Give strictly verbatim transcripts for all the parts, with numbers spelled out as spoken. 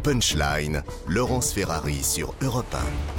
Punchline, Laurence Ferrari sur Europe un.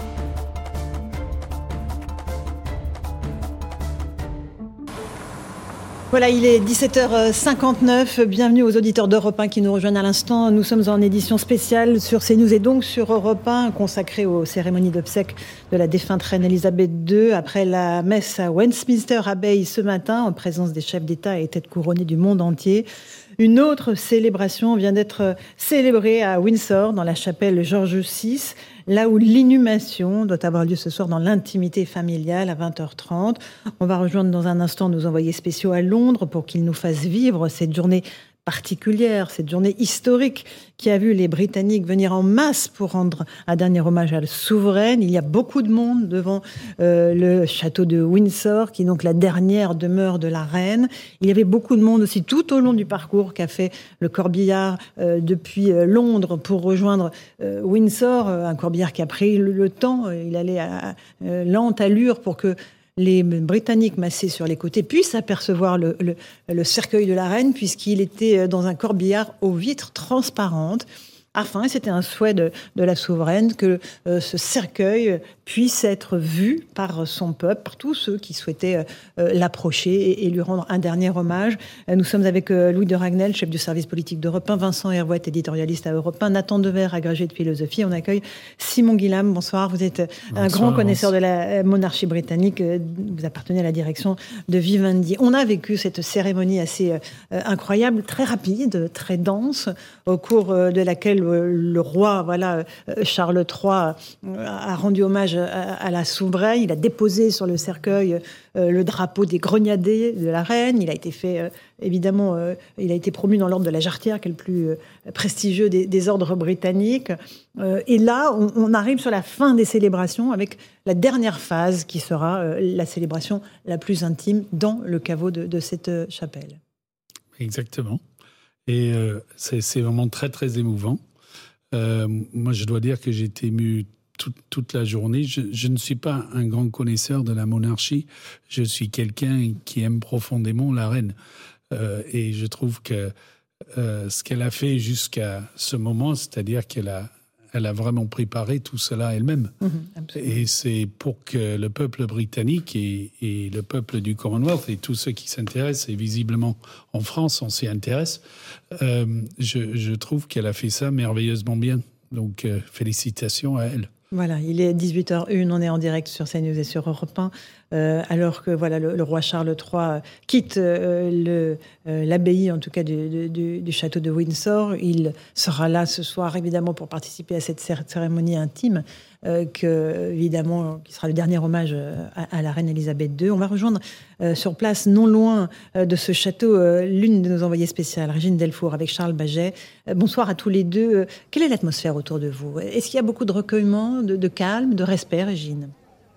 Voilà, il est dix-sept heures cinquante-neuf. Bienvenue aux auditeurs d'Europe un qui nous rejoignent à l'instant. Nous sommes en édition spéciale sur CNews et donc sur Europe un, consacrée aux cérémonies d'obsèques de la défunte reine Elisabeth deux. Après la messe à Westminster Abbey ce matin, en présence des chefs d'État et têtes couronnées du monde entier, une autre célébration vient d'être célébrée à Windsor, dans la chapelle George six, là où l'inhumation doit avoir lieu ce soir dans l'intimité familiale à vingt heures trente. On va rejoindre dans un instant nos envoyés spéciaux à Londres pour qu'ils nous fassent vivre cette journée particulière, cette journée historique qui a vu les Britanniques venir en masse pour rendre un dernier hommage à la souveraine. Il y a beaucoup de monde devant euh, le château de Windsor, qui est donc la dernière demeure de la reine. Il y avait beaucoup de monde aussi tout au long du parcours qu'a fait le corbillard euh, depuis euh, Londres pour rejoindre euh, Windsor, un corbillard qui a pris le, le temps. Il allait à, à euh, lente allure pour que les Britanniques massés sur les côtés puissent apercevoir le, le, le cercueil de la reine, puisqu'il était dans un corbillard aux vitres transparentes, afin, et c'était un souhait de, de la souveraine, que euh, ce cercueil puisse être vu par son peuple, par tous ceux qui souhaitaient euh, l'approcher et, et lui rendre un dernier hommage. Euh, nous sommes avec euh, Louis de Ragnel, chef du service politique d'Europe un, Vincent Hervouet, éditorialiste à Europe un, Nathan Dever, agrégé de philosophie. On accueille Simon Guillam. Bonsoir, vous êtes Bonsoir, un grand connaisseur de la monarchie britannique. Vous appartenez à la direction de Vivendi. On a vécu cette cérémonie assez euh, incroyable, très rapide, très dense, au cours euh, de laquelle le roi, voilà, Charles trois, a rendu hommage à la souveraine. Il a déposé sur le cercueil le drapeau des grenadiers de la reine. Il a été fait, évidemment, il a été promu dans l'ordre de la Jarretière, qui est le plus prestigieux des, des ordres britanniques. Et là, on, on arrive sur la fin des célébrations avec la dernière phase qui sera la célébration la plus intime dans le caveau de, de cette chapelle. Exactement. Et euh, c'est, c'est vraiment très, très émouvant. Euh, moi, je dois dire que j'ai été ému toute, toute la journée. Je, je ne suis pas un grand connaisseur de la monarchie. Je suis quelqu'un qui aime profondément la reine. Euh, et je trouve que euh, ce qu'elle a fait jusqu'à ce moment, c'est-à-dire qu'elle a, elle a vraiment préparé tout cela elle-même. Mmh, et c'est pour que le peuple britannique et, et le peuple du Commonwealth et tous ceux qui s'intéressent, et visiblement en France, on s'y intéresse, euh, je, je trouve qu'elle a fait ça merveilleusement bien. Donc, euh, félicitations à elle. Voilà, il est dix-huit heures une, on est en direct sur CNews et sur Europe un, euh, alors que voilà, le, le roi Charles trois quitte euh, le, euh, l'abbaye, en tout cas du, du, du château de Windsor. Il sera là ce soir, évidemment, pour participer à cette cérémonie intime, euh, que, évidemment, qui sera le dernier hommage à, à la reine Elisabeth deux. On va rejoindre euh, sur place, non loin euh, de ce château, euh, l'une de nos envoyées spéciales, Régine Delfour, avec Charles Baget. Euh, bonsoir à tous les deux. Euh, quelle est l'atmosphère autour de vous ? Est-ce qu'il y a beaucoup de recueillement, de, de calme, de respect, Régine ?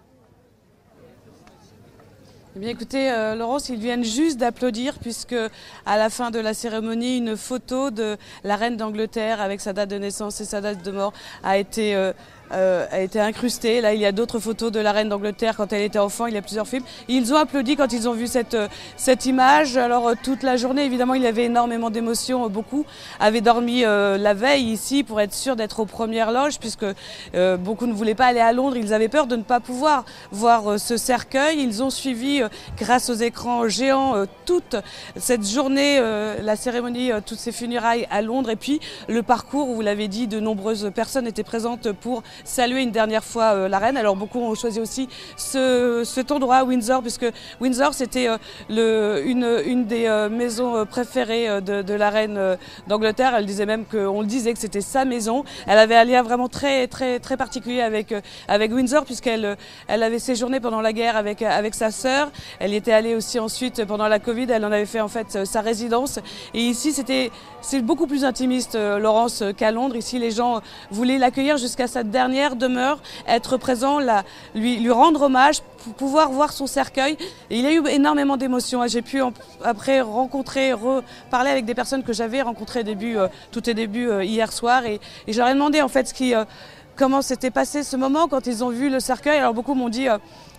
Eh bien, écoutez, euh, Laurence, ils viennent juste d'applaudir puisque à la fin de la cérémonie, une photo de la reine d'Angleterre avec sa date de naissance et sa date de mort a été euh, Euh, a été incrustée. Là, il y a d'autres photos de la reine d'Angleterre quand elle était enfant. Il y a plusieurs films. Ils ont applaudi quand ils ont vu cette, cette image. Alors, euh, toute la journée, évidemment, il y avait énormément d'émotions. Beaucoup avaient dormi euh, la veille ici pour être sûrs d'être aux premières loges, puisque euh, beaucoup ne voulaient pas aller à Londres. Ils avaient peur de ne pas pouvoir voir euh, ce cercueil. Ils ont suivi, euh, grâce aux écrans géants, euh, toute cette journée, euh, la cérémonie, euh, toutes ces funérailles à Londres. Et puis, le parcours où, vous l'avez dit, de nombreuses personnes étaient présentes pour saluer une dernière fois euh, la reine. Alors beaucoup ont choisi aussi ce, cet endroit, Windsor, puisque Windsor c'était euh, le, une, une des euh, maisons préférées euh, de, de la reine euh, d'Angleterre. Elle disait même qu'on le disait que c'était sa maison. Elle avait un lien vraiment très très très particulier avec euh, avec Windsor, puisqu'elle euh, elle avait séjourné pendant la guerre avec avec sa sœur. Elle y était allée aussi ensuite pendant la Covid. Elle en avait fait en fait euh, sa résidence. Et ici c'était c'est beaucoup plus intimiste, euh, Laurence, qu'à Londres. Ici les gens voulaient l'accueillir jusqu'à sa dernière demeure, être présent, la, lui, lui rendre hommage, pour pouvoir voir son cercueil. Et il y a eu énormément d'émotions. J'ai pu en, après rencontrer, reparler avec des personnes que j'avais rencontrées début, euh, tout au début euh, hier soir, et, et je leur ai demandé en fait ce qui, euh, comment s'était passé ce moment quand ils ont vu le cercueil. Alors beaucoup m'ont dit euh,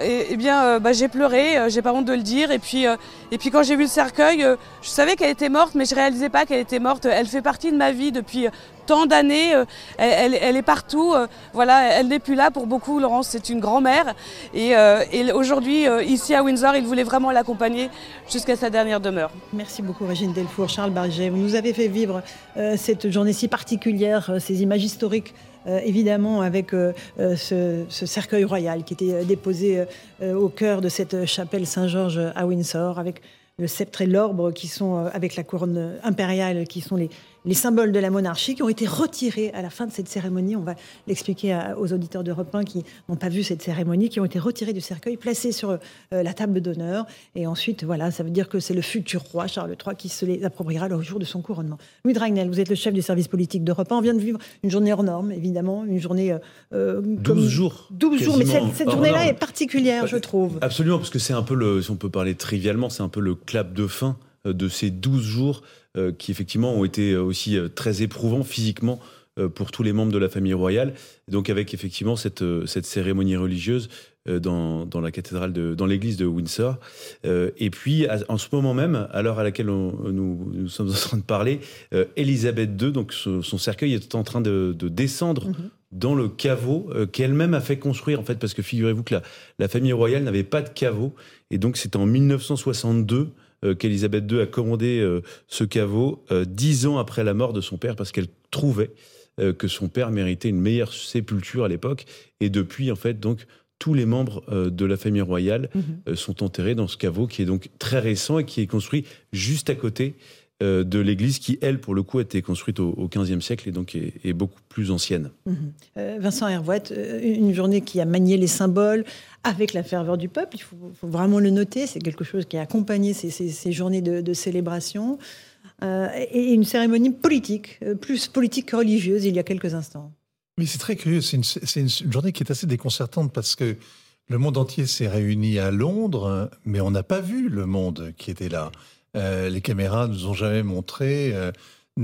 et, et bien, euh, bah, j'ai pleuré, euh, j'ai pas honte de le dire. Et puis, euh, et puis quand j'ai vu le cercueil, euh, je savais qu'elle était morte, mais je réalisais pas qu'elle était morte. Elle fait partie de ma vie depuis tant d'années. Euh, elle, elle, elle est partout. Euh, voilà, elle n'est plus là pour beaucoup. Laurence, c'est une grand-mère. Et, euh, et aujourd'hui, euh, ici à Windsor, il voulait vraiment l'accompagner jusqu'à sa dernière demeure. Merci beaucoup, Régine Delfour. Charles Barget, vous nous avez fait vivre euh, cette journée si particulière, euh, ces images historiques. Euh, évidemment avec euh, euh, ce, ce cercueil royal qui était déposé euh, au cœur de cette chapelle Saint-Georges à Windsor, avec le sceptre et l'orbre qui sont, euh, avec la couronne impériale, qui sont les, les symboles de la monarchie, qui ont été retirés à la fin de cette cérémonie. On va l'expliquer à, aux auditeurs d'Europe un qui n'ont pas vu cette cérémonie, qui ont été retirés du cercueil, placés sur euh, la table d'honneur. Et ensuite, voilà, ça veut dire que c'est le futur roi, Charles trois, qui se les appropriera le jour de son couronnement. Louis Dragnel, vous êtes le chef du service politique d'Europe un. On vient de vivre une journée hors norme, évidemment, une journée... Euh, douze jours. douze jours, mais cette, cette journée-là est particulière, je trouve. Absolument, parce que c'est un peu, le, si on peut parler trivialement, c'est un peu le clap de fin de ces douze jours euh, qui effectivement ont été aussi euh, très éprouvants physiquement euh, pour tous les membres de la famille royale. Donc avec effectivement cette, euh, cette cérémonie religieuse euh, dans, dans la cathédrale, de, dans l'église de Windsor. Euh, et puis à, en ce moment même, à l'heure à laquelle on, nous, nous sommes en train de parler, euh, Élisabeth deux, donc son, son cercueil est en train de, de descendre mmh. dans le caveau euh, qu'elle-même a fait construire, en fait, parce que figurez-vous que la, la famille royale n'avait pas de caveau. Et donc c'est en dix-neuf cent soixante-deux Euh, qu'Élisabeth deux a commandé euh, ce caveau euh, dix ans après la mort de son père, parce qu'elle trouvait euh, que son père méritait une meilleure sépulture à l'époque. Et depuis, en fait, donc, tous les membres euh, de la famille royale mmh. euh, sont enterrés dans ce caveau qui est donc très récent et qui est construit juste à côté euh, de l'église qui, elle, pour le coup, a été construite au, au quinzième siècle et donc est, est beaucoup plus ancienne. Mmh. Euh, Vincent Hervouet, une journée qui a manié les symboles avec la ferveur du peuple, il faut, faut vraiment le noter, c'est quelque chose qui a accompagné ces, ces, ces journées de, de célébration, euh, et une cérémonie politique, plus politique que religieuse, il y a quelques instants. Mais c'est très curieux, c'est une, c'est une journée qui est assez déconcertante parce que le monde entier s'est réuni à Londres, mais on n'a pas vu le monde qui était là. Euh, les caméras ne nous ont jamais montré euh,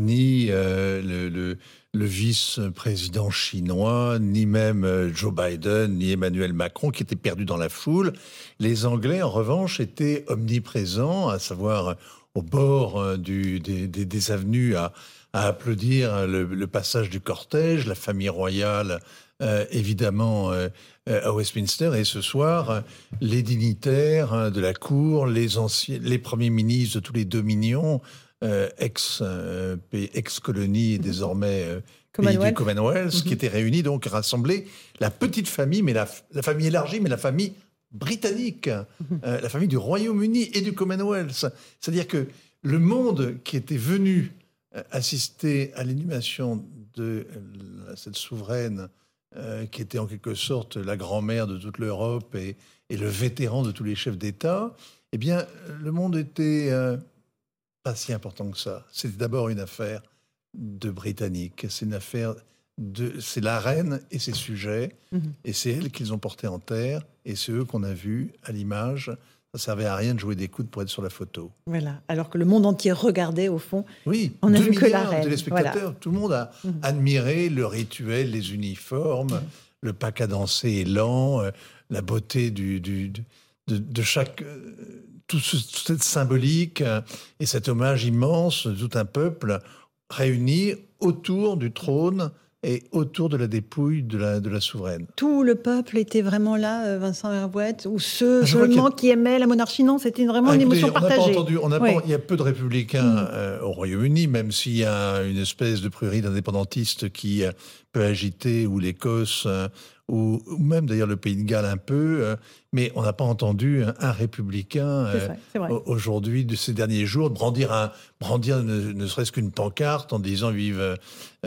ni euh, le... le le vice-président chinois, ni même Joe Biden, ni Emmanuel Macron, qui étaient perdus dans la foule. Les Anglais, en revanche, étaient omniprésents, à savoir au bord du, des, des, des avenues, à, à applaudir le, le passage du cortège, la famille royale, euh, évidemment, euh, à Westminster. Et ce soir, les dignitaires de la cour, les, anciens, les premiers ministres de tous les dominions, Euh, ex, euh, ex-colonie et désormais euh, pays du Commonwealth, mm-hmm. qui étaient réunis, donc rassemblés, la petite famille, mais la, la famille élargie, mais la famille britannique, mm-hmm. euh, la famille du Royaume-Uni et du Commonwealth. C'est-à-dire que le monde qui était venu euh, assister à l'inhumation de euh, cette souveraine, euh, qui était en quelque sorte la grand-mère de toute l'Europe et, et le vétéran de tous les chefs d'État, eh bien, le monde était... Euh, pas si important que ça. C'est d'abord une affaire de Britanniques. C'est une affaire de... C'est la reine et ses sujets, mmh. et c'est elle qu'ils ont porté en terre, et c'est eux qu'on a vus à l'image. Ça servait à rien de jouer des coudes pour être sur la photo. Voilà. Alors que le monde entier regardait, au fond, oui, on a vu que la reine. De téléspectateurs, voilà. Tout le monde a mmh. admiré le rituel, les uniformes, mmh. le pas cadencé et lent, euh, la beauté du, du, du, de, de chaque... Euh, Toute cette symbolique et cet hommage immense de tout un peuple réuni autour du trône et autour de la dépouille de la, de la souveraine. Tout le peuple était vraiment là, Vincent Hervouet, ou ceux seulement qui aimaient la monarchie? Non, c'était vraiment ah, une émotion écoutez, partagée. On n'a pas entendu, on n'a oui. pas, il y a peu de républicains mmh. euh, au Royaume-Uni, même s'il y a une espèce de prurie d'indépendantistes qui euh, peut agiter, ou l'Écosse... Euh, Ou, ou même d'ailleurs le Pays de Galles un peu, euh, mais on n'a pas entendu un, un républicain euh, c'est vrai, c'est vrai. aujourd'hui, de ces derniers jours, brandir, un, brandir ne, ne serait-ce qu'une pancarte en disant « vive euh, ».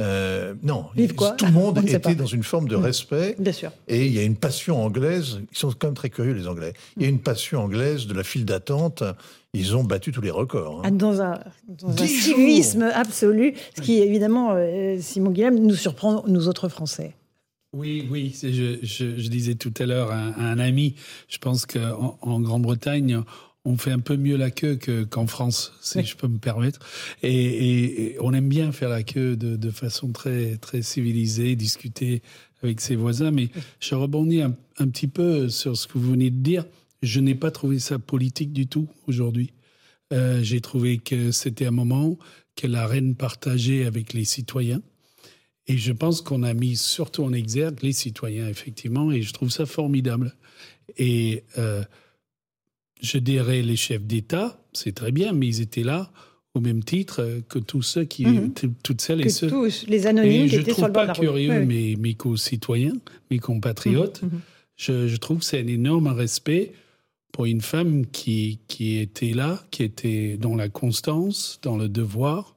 Non, vive quoi tout le monde était dans une forme de mmh. respect. Bien sûr. Et il y a une passion anglaise, ils sont quand même très curieux les Anglais, il y a une passion anglaise de la file d'attente. Ils ont battu tous les records. Hein. Dans un, dans un civisme absolu, ce qui évidemment, euh, Simon Guilhem, nous surprend, nous autres Français. Oui, oui, je, je, je disais tout à l'heure à, à un ami, je pense qu'en en Grande-Bretagne, on fait un peu mieux la queue que, qu'en France, si oui. je peux me permettre. Et, et, et on aime bien faire la queue de, de façon très, très civilisée, discuter avec ses voisins. Mais je rebondis un, un petit peu sur ce que vous venez de dire. Je n'ai pas trouvé ça politique du tout aujourd'hui. Euh, j'ai trouvé que c'était un moment que la reine partageait avec les citoyens. Et je pense qu'on a mis surtout en exergue les citoyens, effectivement, et je trouve ça formidable. Et euh, je dirais les chefs d'État, c'est très bien, mais ils étaient là au même titre que tous ceux qui, mmh. t- toutes celles que et ceux. Tous les anonymes et qui étaient sur le bord de la route. Je trouve pas curieux oui, oui. mes, mes co-citoyens, mes compatriotes. Mmh. Mmh. Je, je trouve que c'est un énorme respect pour une femme qui, qui était là, qui était dans la constance, dans le devoir,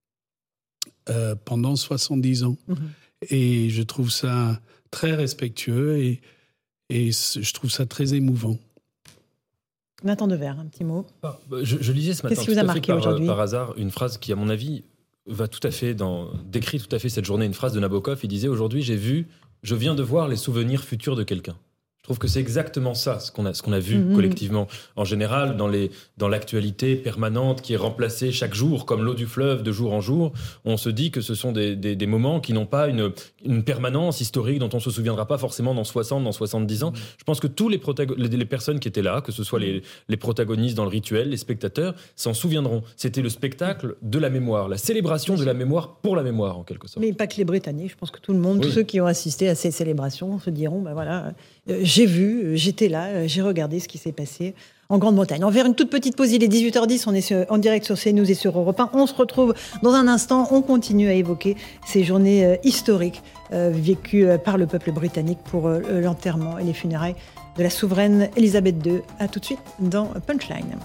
euh, pendant soixante-dix ans. Mmh. Et je trouve ça très respectueux et, et je trouve ça très émouvant. Nathan Devers, un petit mot. Ah, je, je lisais ce matin, Qu'est-ce qui vous a marqué par, aujourd'hui par hasard, une phrase qui, à mon avis, va tout à fait dans, décrit tout à fait cette journée. Une phrase de Nabokov, il disait « Aujourd'hui, j'ai vu, je viens de voir les souvenirs futurs de quelqu'un ». Je trouve que c'est exactement ça, ce qu'on a, ce qu'on a vu mmh. collectivement. En général, dans, les, dans l'actualité permanente qui est remplacée chaque jour, comme l'eau du fleuve, de jour en jour, on se dit que ce sont des, des, des moments qui n'ont pas une, une permanence historique dont on ne se souviendra pas forcément dans soixante, dans soixante-dix ans. Mmh. Je pense que tous les, protago- les, les personnes qui étaient là, que ce soit les, les protagonistes dans le rituel, les spectateurs, s'en souviendront. C'était le spectacle de la mémoire, la célébration de la mémoire pour la mémoire, en quelque sorte. Mais pas que les Britanniques, je pense que tout le monde, oui. tous ceux qui ont assisté à ces célébrations se diront, ben voilà... Euh, j'ai vu, j'étais là, euh, j'ai regardé ce qui s'est passé en Grande-Bretagne. On va faire une toute petite pause, il est dix-huit heures dix, on est sur, en direct sur CNews et sur Europe un. On se retrouve dans un instant, on continue à évoquer ces journées euh, historiques euh, vécues euh, par le peuple britannique pour euh, l'enterrement et les funérailles de la souveraine Elisabeth deux. A tout de suite dans Punchline.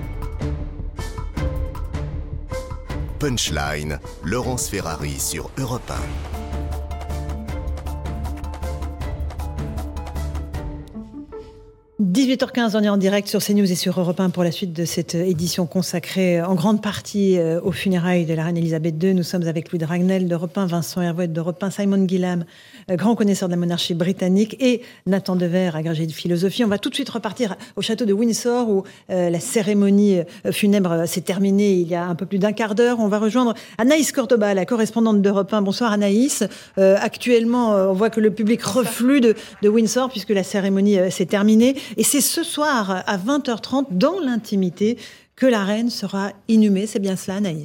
Punchline, Laurence Ferrari sur Europe un. dix-huit heures quinze, on est en direct sur CNews et sur Europe un pour la suite de cette édition consacrée en grande partie aux funérailles de la reine Elisabeth deux. Nous sommes avec Louis Dragnel d'Europe un, Vincent Hervouet d'Europe un, Simon Gillam, grand connaisseur de la monarchie britannique, et Nathan Devers, agrégé de philosophie. On va tout de suite repartir au château de Windsor où euh, la cérémonie funèbre s'est terminée il y a un peu plus d'un quart d'heure. On va rejoindre Anaïs Cordoba, la correspondante d'Europe un. Bonsoir Anaïs. Euh, actuellement, on voit que le public reflue de, de Windsor puisque la cérémonie euh, s'est terminée. Et c'est ce soir, à vingt heures trente, dans l'intimité, que la reine sera inhumée. C'est bien cela, Anaïs ?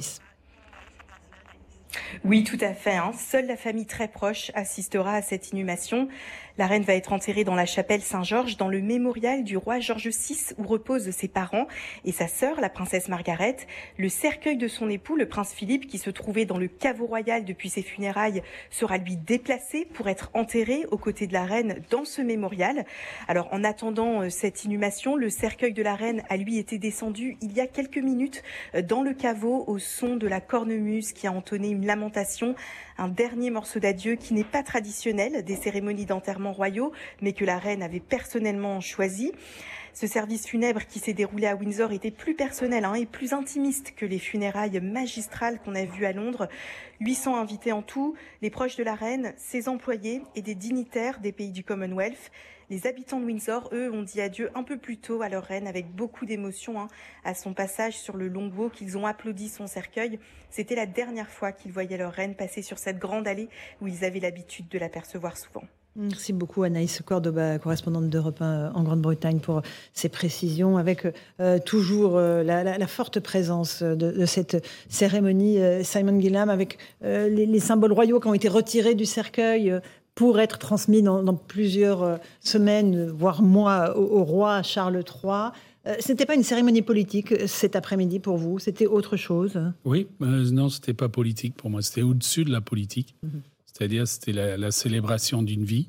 Oui, tout à fait. Hein. Seule la famille très proche assistera à cette inhumation. La reine va être enterrée dans la chapelle Saint-Georges, dans le mémorial du roi George six, où reposent ses parents et sa sœur, la princesse Margaret. Le cercueil de son époux, le prince Philippe, qui se trouvait dans le caveau royal depuis ses funérailles, sera lui déplacé pour être enterré aux côtés de la reine dans ce mémorial. Alors, en attendant cette inhumation, le cercueil de la reine a lui été descendu il y a quelques minutes dans le caveau au son de la cornemuse qui a entonné une lamentation, un dernier morceau d'adieu qui n'est pas traditionnel des cérémonies d'enterrement royaux, mais que la reine avait personnellement choisi. Ce service funèbre qui s'est déroulé à Windsor était plus personnel hein, et plus intimiste que les funérailles magistrales qu'on a vues à Londres. huit cents invités en tout, les proches de la reine, ses employés et des dignitaires des pays du Commonwealth. Les habitants de Windsor, eux, ont dit adieu un peu plus tôt à leur reine avec beaucoup d'émotion hein, à son passage sur le Longbow, qu'ils ont applaudi son cercueil. C'était la dernière fois qu'ils voyaient leur reine passer sur cette grande allée où ils avaient l'habitude de l'apercevoir souvent. Merci beaucoup Anaïs Cordoba, correspondante d'Europe un en Grande-Bretagne, pour ces précisions, avec euh, toujours euh, la, la, la forte présence de, de cette cérémonie. Euh, Simon Gillam, avec euh, les, les symboles royaux qui ont été retirés du cercueil euh, pour être transmis dans, dans plusieurs euh, semaines, voire mois, au, au roi Charles trois. Euh, ce n'était pas une cérémonie politique cet après-midi pour vous, c'était autre chose? Oui, euh, non, ce n'était pas politique pour moi, c'était au-dessus de la politique. Mm-hmm. C'est-à-dire, c'était la, la célébration d'une vie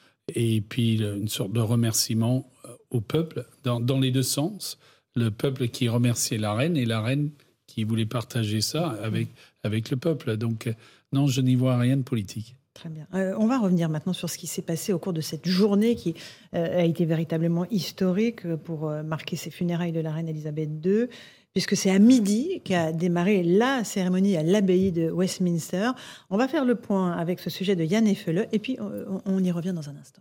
et puis une sorte de remerciement au peuple, dans, dans les deux sens. Le peuple qui remerciait la reine et la reine qui voulait partager ça avec, avec le peuple. Donc, non, je n'y vois rien de politique. Très bien. Euh, on va revenir maintenant sur ce qui s'est passé au cours de cette journée qui euh, a été véritablement historique pour euh, marquer ces funérailles de la reine Elisabeth deux, puisque c'est à midi qu'a démarré la cérémonie à l'abbaye de Westminster. On va faire le point avec ce sujet de Yann Effele, et puis on, on y revient dans un instant.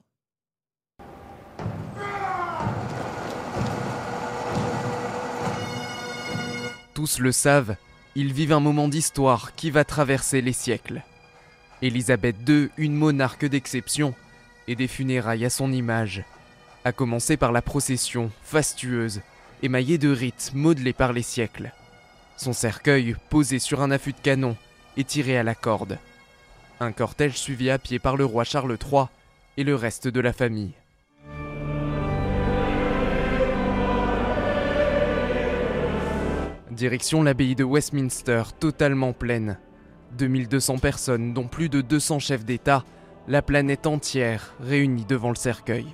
tous le savent, ils vivent un moment d'histoire qui va traverser les siècles. Élisabeth deux, une monarque d'exception, et des funérailles à son image, à commencer par la procession fastueuse, émaillée de rites modelés par les siècles. Son cercueil, posé sur un affût de canon, est tiré à la corde. Un cortège suivi à pied par le roi Charles trois et le reste de la famille. Direction l'abbaye de Westminster, totalement pleine. deux mille deux cents personnes, dont plus de deux cents chefs d'État, la planète entière réunie devant le cercueil.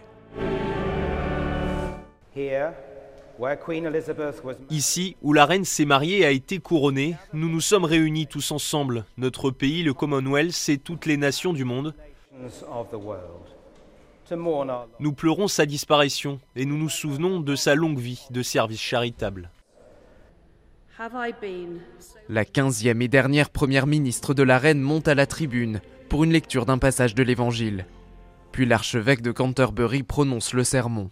Ici, où la reine s'est mariée et a été couronnée, nous nous sommes réunis tous ensemble. Notre pays, le Commonwealth, et toutes les nations du monde. Nous pleurons sa disparition et nous nous souvenons de sa longue vie de service charitable. La quinzième et dernière première ministre de la reine monte à la tribune pour une lecture d'un passage de l'Évangile. Puis l'archevêque de Canterbury prononce le sermon.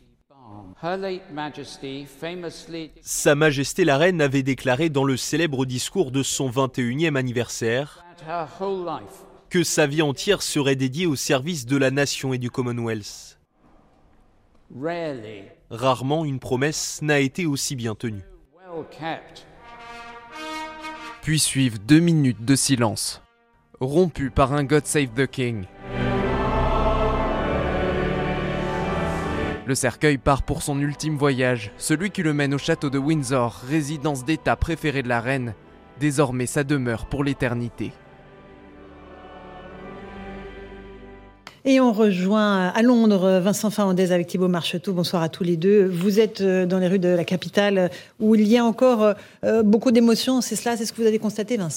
Sa Majesté la Reine avait déclaré dans le célèbre discours de son vingt et unième anniversaire que sa vie entière serait dédiée au service de la nation et du Commonwealth. Rarement une promesse n'a été aussi bien tenue. Puis suivent deux minutes de silence, rompues par un God Save the King. Le cercueil part pour son ultime voyage, celui qui le mène au château de Windsor, résidence d'État préférée de la reine, désormais sa demeure pour l'éternité. Et on rejoint à Londres Vincent Farandez avec Thibaut Marcheteau. Bonsoir à tous les deux. Vous êtes dans les rues de la capitale où il y a encore beaucoup d'émotions. C'est cela, c'est ce que vous avez constaté, Vincent ?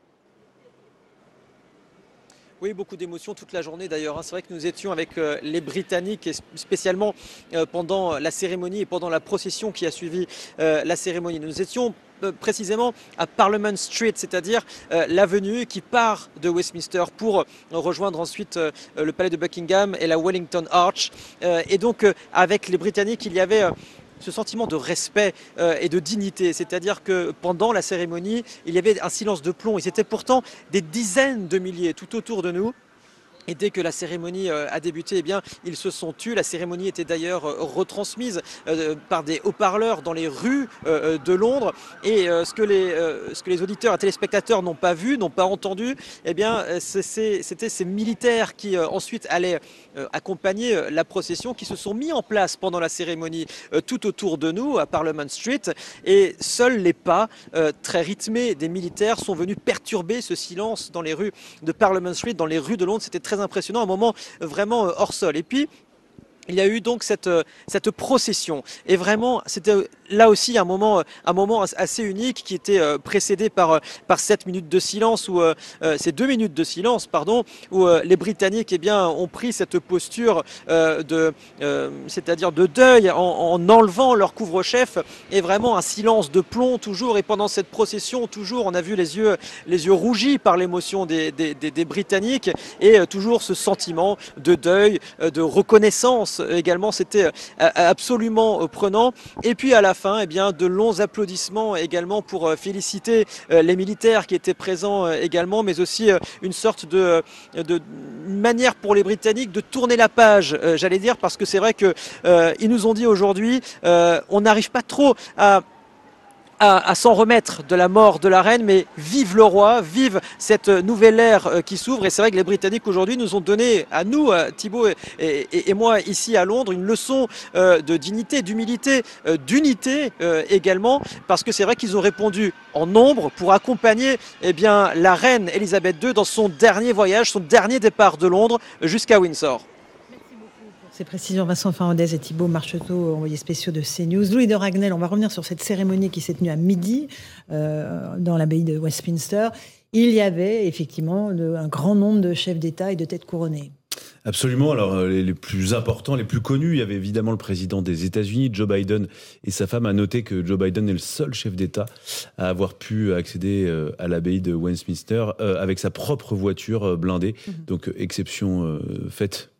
Oui, beaucoup d'émotions toute la journée d'ailleurs. C'est vrai que nous étions avec les Britanniques, et spécialement pendant la cérémonie et pendant la procession qui a suivi la cérémonie. Nous étions précisément à Parliament Street, c'est-à-dire l'avenue qui part de Westminster pour rejoindre ensuite le palais de Buckingham et la Wellington Arch. Et donc avec les Britanniques, il y avait ce sentiment de respect euh, et de dignité, c'est-à-dire que pendant la cérémonie, il y avait un silence de plomb. Ils étaient pourtant des dizaines de milliers tout autour de nous. Et dès que la cérémonie a débuté, eh bien, ils se sont tus. La cérémonie était d'ailleurs retransmise par des haut-parleurs dans les rues de Londres. Et ce que les, ce que les auditeurs et téléspectateurs n'ont pas vu, n'ont pas entendu, eh bien, c'était ces militaires qui ensuite allaient accompagner la procession, qui se sont mis en place pendant la cérémonie tout autour de nous, à Parliament Street. Et seuls les pas très rythmés des militaires sont venus perturber ce silence dans les rues de Parliament Street, dans les rues de Londres. C'était très impressionnant, un moment vraiment hors sol. Et puis, il y a eu donc cette, cette procession. Et vraiment, c'était là aussi un moment, un moment assez unique qui était précédé par, par sept minutes de silence, ou euh, ces deux minutes de silence, pardon, où euh, les Britanniques eh bien, ont pris cette posture euh, de, euh, c'est-à-dire de deuil en, en enlevant leur couvre-chef, et vraiment un silence de plomb toujours. Et pendant cette procession, toujours, on a vu les yeux, les yeux rougis par l'émotion des, des, des, des Britanniques, et euh, toujours ce sentiment de deuil, euh, de reconnaissance. Également, c'était absolument prenant. Et puis à la fin, eh bien, de longs applaudissements également pour féliciter les militaires qui étaient présents également, mais aussi une sorte de, de manière pour les Britanniques de tourner la page, j'allais dire, parce que c'est vrai que euh, ils nous ont dit aujourd'hui, euh, on n'arrive pas trop à à, à s'en remettre de la mort de la reine, mais vive le roi, vive cette nouvelle ère qui s'ouvre. Et c'est vrai que les Britanniques aujourd'hui nous ont donné, à nous, Thibaut et, et, et moi ici à Londres, une leçon euh, de dignité, d'humilité, euh, d'unité euh, également, parce que c'est vrai qu'ils ont répondu en nombre pour accompagner eh bien, la reine Elisabeth deux dans son dernier voyage, son dernier départ de Londres jusqu'à Windsor. Ces précisions, Vincent Farandez et Thibaut Marcheteau, envoyés spéciaux de CNews. Louis de Ragnel, on va revenir sur cette cérémonie qui s'est tenue à midi euh, dans l'abbaye de Westminster. Il y avait effectivement de, un grand nombre de chefs d'État et de têtes couronnées. Absolument. Alors, les, les plus importants, les plus connus, il y avait évidemment le président des États-Unis, Joe Biden, et sa femme. A noté que Joe Biden est le seul chef d'État à avoir pu accéder à l'abbaye de Westminster euh, avec sa propre voiture blindée. Mmh. Donc, exception euh, faite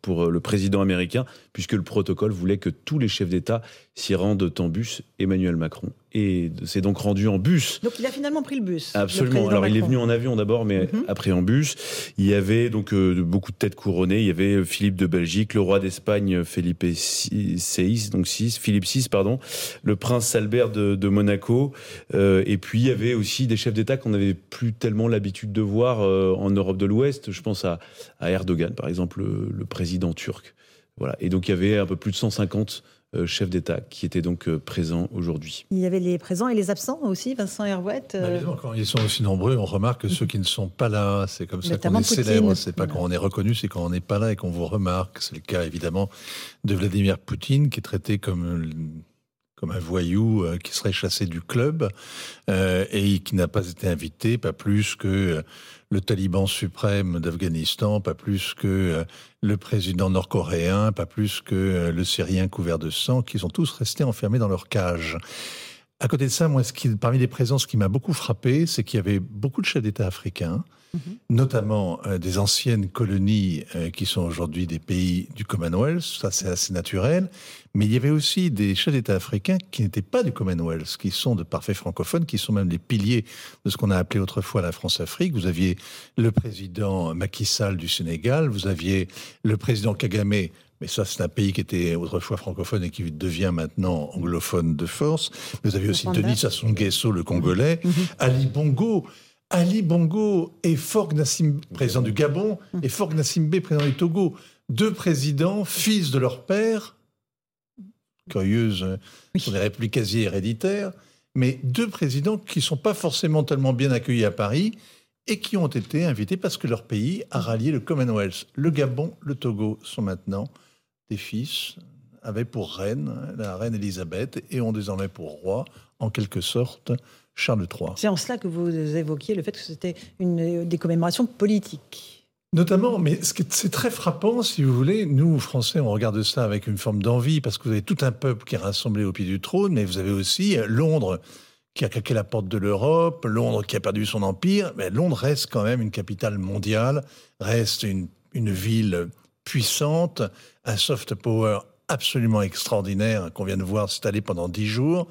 pour le président américain, puisque le protocole voulait que tous les chefs d'État s'y rendent en bus. Emmanuel Macron et s'est donc rendu en bus. Donc il a finalement pris le bus. Absolument. Alors Macron. il est venu en avion d'abord, mais mm-hmm. après en bus. Il y avait donc euh, beaucoup de têtes couronnées. Il y avait Philippe de Belgique, le roi d'Espagne Philippe six, donc six, Philippe six, pardon, le prince Albert de, de Monaco. Euh, et puis il y avait aussi des chefs d'État qu'on n'avait plus tellement l'habitude de voir euh, en Europe de l'Ouest. Je pense à, à Erdogan, par exemple, le, le président turc. Voilà. Et donc il y avait un peu plus de cent cinquante Euh, chefs d'État qui étaient donc euh, présents aujourd'hui. Il y avait les présents et les absents aussi, Vincent Herouette. Euh... Bah, évidemment, quand ils sont aussi nombreux, on remarque que ceux qui ne sont pas là, c'est comme ça qu'on est célèbre. C'est pas quand on est reconnu, c'est quand on n'est pas là et qu'on vous remarque. C'est le cas évidemment de Vladimir Poutine, qui est traité comme comme un voyou euh, qui serait chassé du club euh, et qui n'a pas été invité, pas plus que euh, le taliban suprême d'Afghanistan, pas plus que euh, le président nord-coréen, pas plus que euh, le Syrien couvert de sang, qui sont tous restés enfermés dans leur cage. À côté de ça, moi, ce qui, parmi les présences qui m'a beaucoup frappé, c'est qu'il y avait beaucoup de chefs d'État africains, mmh. notamment euh, des anciennes colonies euh, qui sont aujourd'hui des pays du Commonwealth, ça c'est assez naturel, mais il y avait aussi des chefs d'État africains qui n'étaient pas du Commonwealth, qui sont de parfaits francophones, qui sont même les piliers de ce qu'on a appelé autrefois la France-Afrique. Vous aviez le président Macky Sall du Sénégal, vous aviez le président Kagame, mais ça, c'est un pays qui était autrefois francophone et qui devient maintenant anglophone de force. Vous avez aussi Denis Sassou Nguesso, le Congolais, mmh. Ali Bongo. Ali Bongo et Faure Gnassingbé, président du Gabon, mmh. et Faure Gnassingbé, président du Togo. Deux présidents, fils de leur père, curieuse, oui. sont des républiques quasi héréditaires, mais deux présidents qui ne sont pas forcément tellement bien accueillis à Paris et qui ont été invités parce que leur pays a rallié le Commonwealth. Le Gabon, le Togo sont maintenant des fils, avaient pour reine la reine Elisabeth et ont désormais pour roi, en quelque sorte, Charles trois. C'est en cela que vous évoquiez le fait que c'était une, des commémorations politiques. Notamment, mais ce qui est, c'est très frappant, si vous voulez, nous, Français, on regarde ça avec une forme d'envie, parce que vous avez tout un peuple qui est rassemblé au pied du trône, mais vous avez aussi Londres, qui a claqué la porte de l'Europe, Londres qui a perdu son empire. Mais Londres reste quand même une capitale mondiale, reste une, une ville puissante, un soft power absolument extraordinaire qu'on vient de voir s'installer pendant dix jours.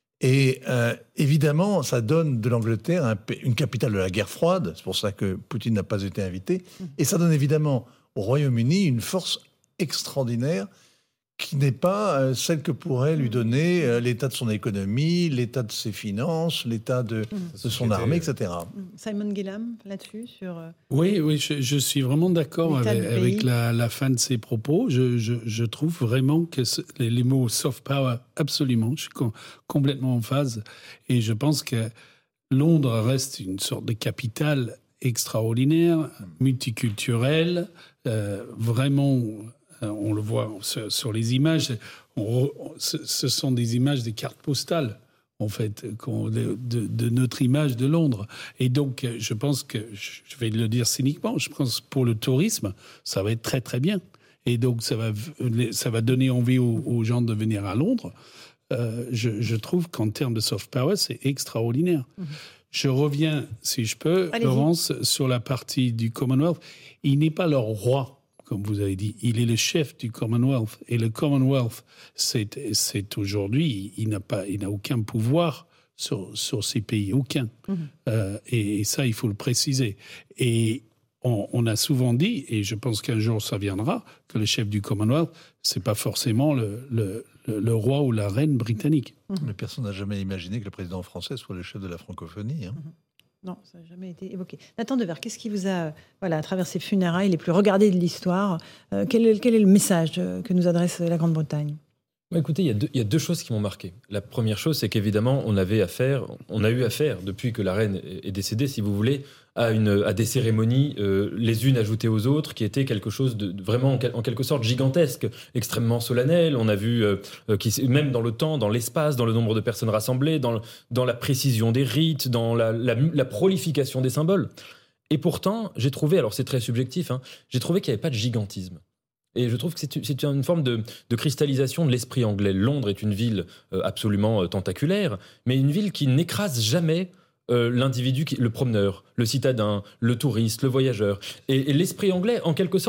Et euh, évidemment, ça donne de l'Angleterre un, une capitale de la guerre froide. C'est pour ça que Poutine n'a pas été invité. Et ça donne évidemment au Royaume-Uni une force extraordinaire qui n'est pas euh, celle que pourrait lui donner euh, l'état de son économie, l'état de ses finances, l'état de, mmh. de son armée, et cetera. Simon Gillam, là-dessus sur euh, Oui, oui, je, je suis vraiment d'accord avec, avec la, la fin de ses propos. Je, je, je trouve vraiment que ce, les, les mots soft power, absolument, je suis com- complètement en phase. Et je pense que Londres reste une sorte de capitale extraordinaire, multiculturelle, euh, vraiment... On le voit sur les images. On, ce sont des images des cartes postales, en fait, de, de notre image de Londres. Et donc, je pense que, je vais le dire cyniquement, je pense que pour le tourisme, ça va être très, très bien. Et donc, ça va, ça va donner envie aux, aux gens de venir à Londres. Euh, je, je trouve qu'en termes de soft power, c'est extraordinaire. Mmh. Je reviens, si je peux, Allez-y. Laurence, sur la partie du Commonwealth. Il n'est pas leur roi, comme vous avez dit, il est le chef du Commonwealth. Et le Commonwealth, c'est, c'est aujourd'hui, il n'a pas, il n'a aucun pouvoir sur, sur ces pays, aucun. Mmh. Euh, et, et ça, il faut le préciser. Et on, on a souvent dit, et je pense qu'un jour ça viendra, que le chef du Commonwealth, c'est pas forcément le, le, le, le roi ou la reine britannique. Mmh. Mais personne n'a jamais imaginé que le président français soit le chef de la francophonie. Hein. Mmh. Non, ça n'a jamais été évoqué. Nathan Devers, qu'est-ce qui vous a, voilà, à travers ces funérailles les plus regardées de l'histoire, euh, quel, est, quel est le message que nous adresse la Grande-Bretagne ? Bah écoutez, il y, a deux, il y a deux choses qui m'ont marqué. La première chose, c'est qu'évidemment, on avait affaire, on a eu affaire, depuis que la reine est décédée, si vous voulez, à, une, à des cérémonies, euh, les unes ajoutées aux autres, qui étaient quelque chose de, de vraiment, en, en quelque sorte, gigantesque, extrêmement solennel. On a vu, euh, qui, même dans le temps, dans l'espace, dans le nombre de personnes rassemblées, dans, dans la précision des rites, dans la, la, la prolification des symboles. Et pourtant, j'ai trouvé, alors c'est très subjectif, hein, j'ai trouvé qu'il n'y avait pas de gigantisme. Et je trouve que c'est, c'est une forme de, de cristallisation de l'esprit anglais. Londres est une ville euh, absolument euh, tentaculaire, mais une ville qui n'écrase jamais euh, l'individu, qui, le promeneur, le citadin, le touriste, le voyageur. Et, et l'esprit anglais, en quelque sorte,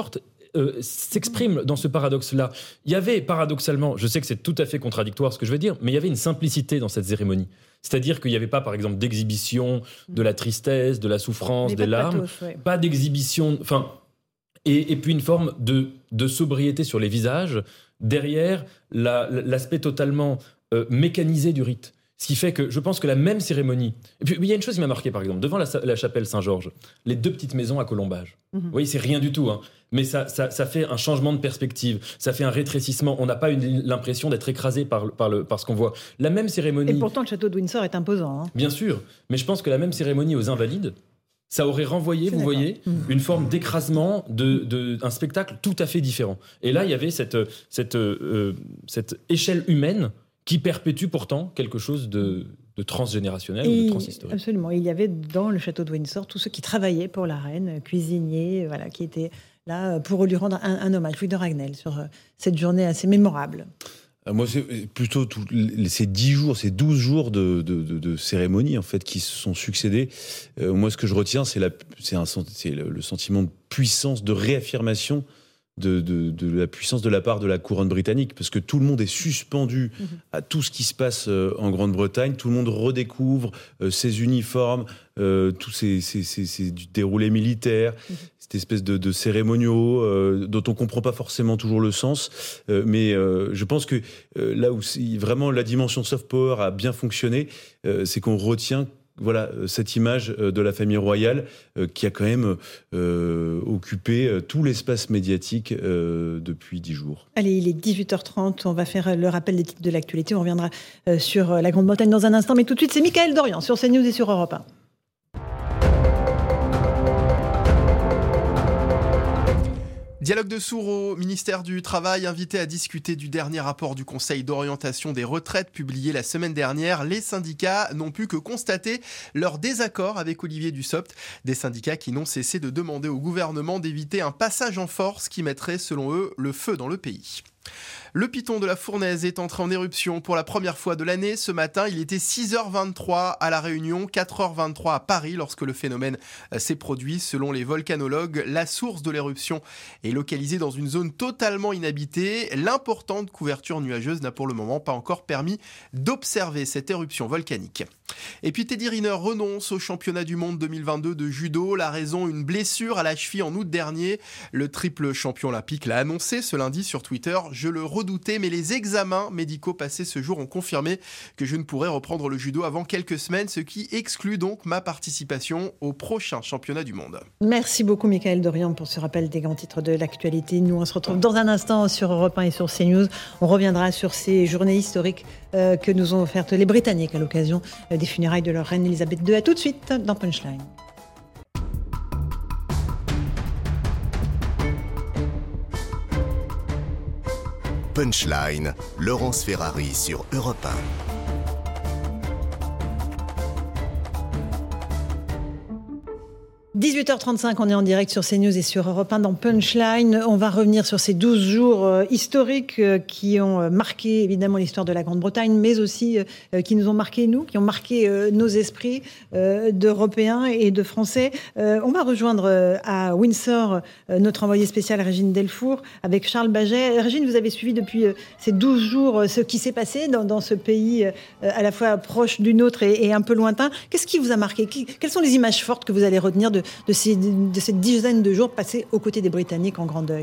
euh, s'exprime dans ce paradoxe-là. Il y avait paradoxalement, je sais que c'est tout à fait contradictoire ce que je veux dire, mais il y avait une simplicité dans cette cérémonie. C'est-à-dire qu'il n'y avait pas, par exemple, d'exhibition de la tristesse, de la souffrance, des larmes, pathos, ouais. Pas d'exhibition, enfin, et, et puis une forme de, de sobriété sur les visages, derrière la, l'aspect totalement euh, mécanisé du rite. Ce qui fait que je pense que la même cérémonie... Et puis il y a une chose qui m'a marqué, par exemple, devant la, la chapelle Saint-Georges, les deux petites maisons à colombage. Mm-hmm. Vous voyez, c'est rien du tout, hein, mais ça, ça, ça fait un changement de perspective, ça fait un rétrécissement. On n'a pas une, l'impression d'être écrasé par, par, le, par ce qu'on voit. La même cérémonie... Et pourtant, le château de Windsor est imposant. Hein. Bien sûr, mais je pense que la même cérémonie aux Invalides, ça aurait renvoyé, vous voyez, mmh. une forme d'écrasement, de, de, un spectacle tout à fait différent. Et là, il y avait cette, cette, euh, cette échelle humaine qui perpétue pourtant quelque chose de, de transgénérationnel ou de transhistorique. Absolument. Il y avait dans le château de Windsor tous ceux qui travaillaient pour la reine, cuisiniers, voilà, qui étaient là pour lui rendre un, un hommage. Louis de Ragnel, sur cette journée assez mémorable. Moi, c'est plutôt tout, ces dix jours, ces douze jours de, de, de, de cérémonies en fait, qui se sont succédés. Euh, moi, ce que je retiens, c'est, la, c'est, un, c'est le, le sentiment de puissance, de réaffirmation De, de, de la puissance de la part de la couronne britannique, parce que tout le monde est suspendu mmh. à tout ce qui se passe euh, en Grande-Bretagne, tout le monde redécouvre euh, ses uniformes, euh, tous ces, ces, ces, ces déroulés militaires, mmh. cette espèce de, de cérémoniaux euh, dont on ne comprend pas forcément toujours le sens, euh, mais euh, je pense que euh, là où vraiment la dimension soft power a bien fonctionné, euh, c'est qu'on retient voilà, cette image de la famille royale euh, qui a quand même euh, occupé euh, tout l'espace médiatique euh, depuis dix jours. Allez, il est dix-huit heures trente, on va faire le rappel des titres de l'actualité. On reviendra euh, sur la Grande-Bretagne dans un instant, mais tout de suite, c'est Mickaël Dorian sur CNews et sur Europe un. Dialogue de sourds au ministère du Travail, invité à discuter du dernier rapport du Conseil d'orientation des retraites publié la semaine dernière. Les syndicats n'ont pu que constater leur désaccord avec Olivier Dussopt. Des syndicats qui n'ont cessé de demander au gouvernement d'éviter un passage en force qui mettrait, selon eux, le feu dans le pays. Le piton de la Fournaise est entré en éruption pour la première fois de l'année. Ce matin, il était six heures vingt-trois à La Réunion, quatre heures vingt-trois à Paris lorsque le phénomène s'est produit. Selon les volcanologues, la source de l'éruption est localisée dans une zone totalement inhabitée. L'importante couverture nuageuse n'a pour le moment pas encore permis d'observer cette éruption volcanique. Et puis Teddy Riner renonce au championnat du monde deux mille vingt-deux de judo. La raison, une blessure à la cheville en août dernier. Le triple champion olympique l'a annoncé ce lundi sur Twitter. Je le redoutais, mais les examens médicaux passés ce jour ont confirmé que je ne pourrais reprendre le judo avant quelques semaines, ce qui exclut donc ma participation au prochain championnat du monde. Merci beaucoup Mickaël Dorian pour ce rappel des grands titres de l'actualité. Nous on se retrouve dans un instant sur Europe un et sur CNews. On reviendra sur ces journées historiques euh, que nous ont offertes les Britanniques à l'occasion euh, des funérailles de leur reine Elisabeth deux. À tout de suite dans Punchline. Punchline, Laurence Ferrari sur Europe un. dix-huit heures trente-cinq, on est en direct sur CNews et sur Europe un dans Punchline. On va revenir sur ces douze jours euh, historiques euh, qui ont euh, marqué évidemment l'histoire de la Grande-Bretagne, mais aussi euh, qui nous ont marqué nous, qui ont marqué euh, nos esprits euh, d'Européens et de Français. Euh, on va rejoindre euh, à Windsor euh, notre envoyée spéciale Régine Delfour avec Charles Baget. Régine, vous avez suivi depuis euh, ces douze jours euh, ce qui s'est passé dans, dans ce pays euh, à la fois proche du nôtre et, et un peu lointain. Qu'est-ce qui vous a marqué ? qui, Quelles sont les images fortes que vous allez retenir de De, ces, de cette dizaine de jours passés aux côtés des Britanniques en grand deuil?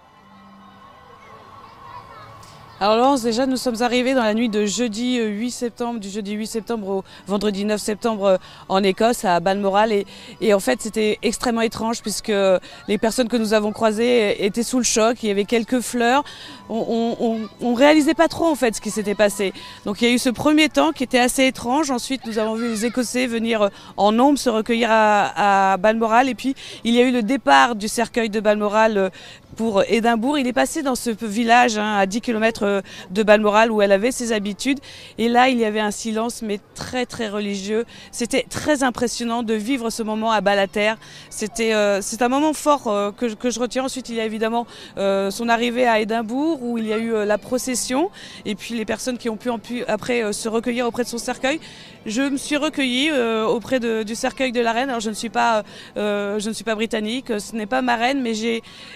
Alors Laurence, déjà nous sommes arrivés dans la nuit de jeudi huit septembre, du jeudi huit septembre au vendredi neuf septembre en Écosse, à Balmoral, et, et en fait c'était extrêmement étrange puisque les personnes que nous avons croisées étaient sous le choc, il y avait quelques fleurs, on, on, on réalisait pas trop en fait ce qui s'était passé. Donc il y a eu ce premier temps qui était assez étrange, ensuite nous avons vu les Écossais venir en nombre se recueillir à, à Balmoral, et puis il y a eu le départ du cercueil de Balmoral pour Édimbourg. Il est passé dans ce village hein, à dix kilomètres de Balmoral où elle avait ses habitudes, et là il y avait un silence mais très très religieux. C'était très impressionnant de vivre ce moment à Ballater. C'était euh, c'est un moment fort euh, que, que je retiens. Ensuite il y a évidemment euh, son arrivée à Édimbourg où il y a eu euh, la procession et puis les personnes qui ont pu, pu après euh, se recueillir auprès de son cercueil. Je me suis recueillie euh, auprès de, du cercueil de la reine. Alors je ne suis pas euh, je ne suis pas britannique, ce n'est pas ma reine, mais j'ai j'ai eu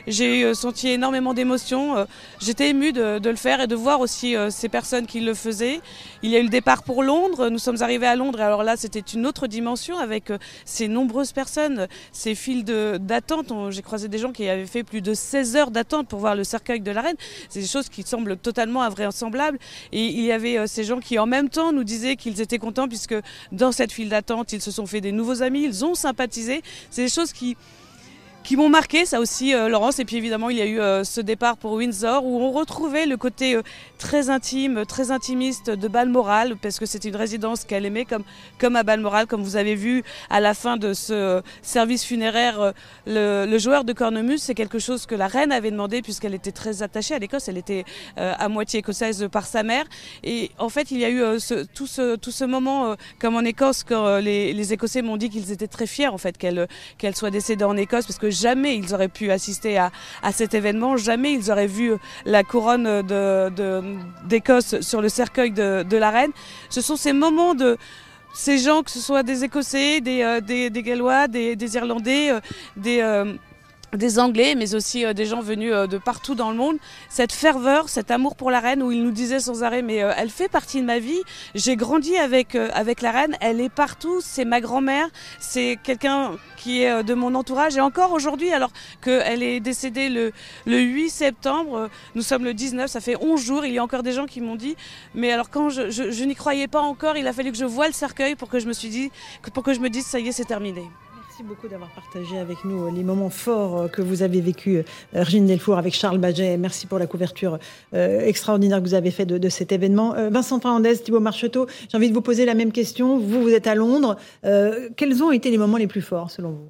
j'ai senti énormément d'émotions. J'étais émue de, de le faire et de voir aussi ces personnes qui le faisaient. Il y a eu le départ pour Londres. Nous sommes arrivés à Londres et alors là, c'était une autre dimension avec ces nombreuses personnes, ces files de, d'attente. J'ai croisé des gens qui avaient fait plus de seize heures d'attente pour voir le cercueil de la reine. C'est des choses qui semblent totalement invraisemblables. Et il y avait ces gens qui, en même temps, nous disaient qu'ils étaient contents puisque dans cette file d'attente, ils se sont fait des nouveaux amis, ils ont sympathisé. C'est des choses qui... qui m'ont marqué, ça aussi, euh, Laurence. Et puis évidemment, il y a eu euh, ce départ pour Windsor où on retrouvait le côté euh, très intime, très intimiste de Balmoral, parce que c'était une résidence qu'elle aimait, comme, comme à Balmoral, comme vous avez vu à la fin de ce euh, service funéraire. Euh, le, le joueur de cornemuse, c'est quelque chose que la reine avait demandé, puisqu'elle était très attachée à l'Écosse. Elle était euh, à moitié écossaise par sa mère. Et en fait, il y a eu euh, ce, tout, ce, tout ce moment, euh, comme en Écosse, quand euh, les, les Écossais m'ont dit qu'ils étaient très fiers en fait, qu'elle, qu'elle soit décédée en Écosse, parce que jamais ils auraient pu assister à, à cet événement, jamais ils auraient vu la couronne de, de, d'Écosse sur le cercueil de, de la reine. Ce sont ces moments de ces gens, que ce soit des Écossais, des, euh, des, des Gallois, des, des Irlandais, euh, des... Euh, des Anglais, mais aussi euh, des gens venus euh, de partout dans le monde, cette ferveur, cet amour pour la reine, où ils nous disaient sans arrêt, mais euh, elle fait partie de ma vie, j'ai grandi avec, euh, avec la reine, elle est partout, c'est ma grand-mère, c'est quelqu'un qui est euh, de mon entourage, et encore aujourd'hui, alors qu'elle est décédée le, le huit septembre, euh, nous sommes le dix-neuf, ça fait onze jours, il y a encore des gens qui m'ont dit, mais alors quand je, je, je n'y croyais pas encore, il a fallu que je voie le cercueil pour que je me suis dit, pour que je me dise, ça y est, c'est terminé. Merci beaucoup d'avoir partagé avec nous les moments forts que vous avez vécus, Régine Delfour, avec Charles Baget. Merci pour la couverture euh, extraordinaire que vous avez faite de, de cet événement. Euh, Vincent Fernandez, Thibaut Marcheteau, j'ai envie de vous poser la même question. Vous, vous êtes à Londres. Euh, quels ont été les moments les plus forts, selon vous ?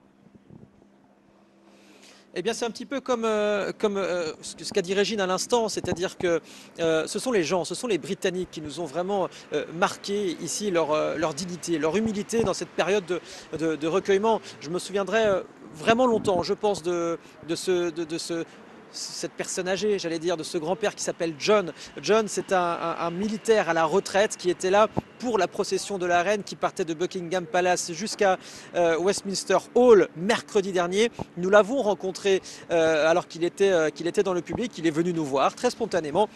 Eh bien, c'est un petit peu comme, euh, comme euh, ce qu'a dit Régine à l'instant, c'est-à-dire que euh, ce sont les gens, ce sont les Britanniques qui nous ont vraiment euh, marqué ici leur, euh, leur dignité, leur humilité dans cette période de, de, de recueillement. Je me souviendrai euh, vraiment longtemps, je pense, de, de ce... De, de ce cette personne âgée, j'allais dire, de ce grand-père qui s'appelle John. John, c'est un, un, un militaire à la retraite qui était là pour la procession de la reine qui partait de Buckingham Palace jusqu'à euh, Westminster Hall mercredi dernier. Nous l'avons rencontré euh, alors qu'il était, euh, qu'il était dans le public. Il est venu nous voir très spontanément.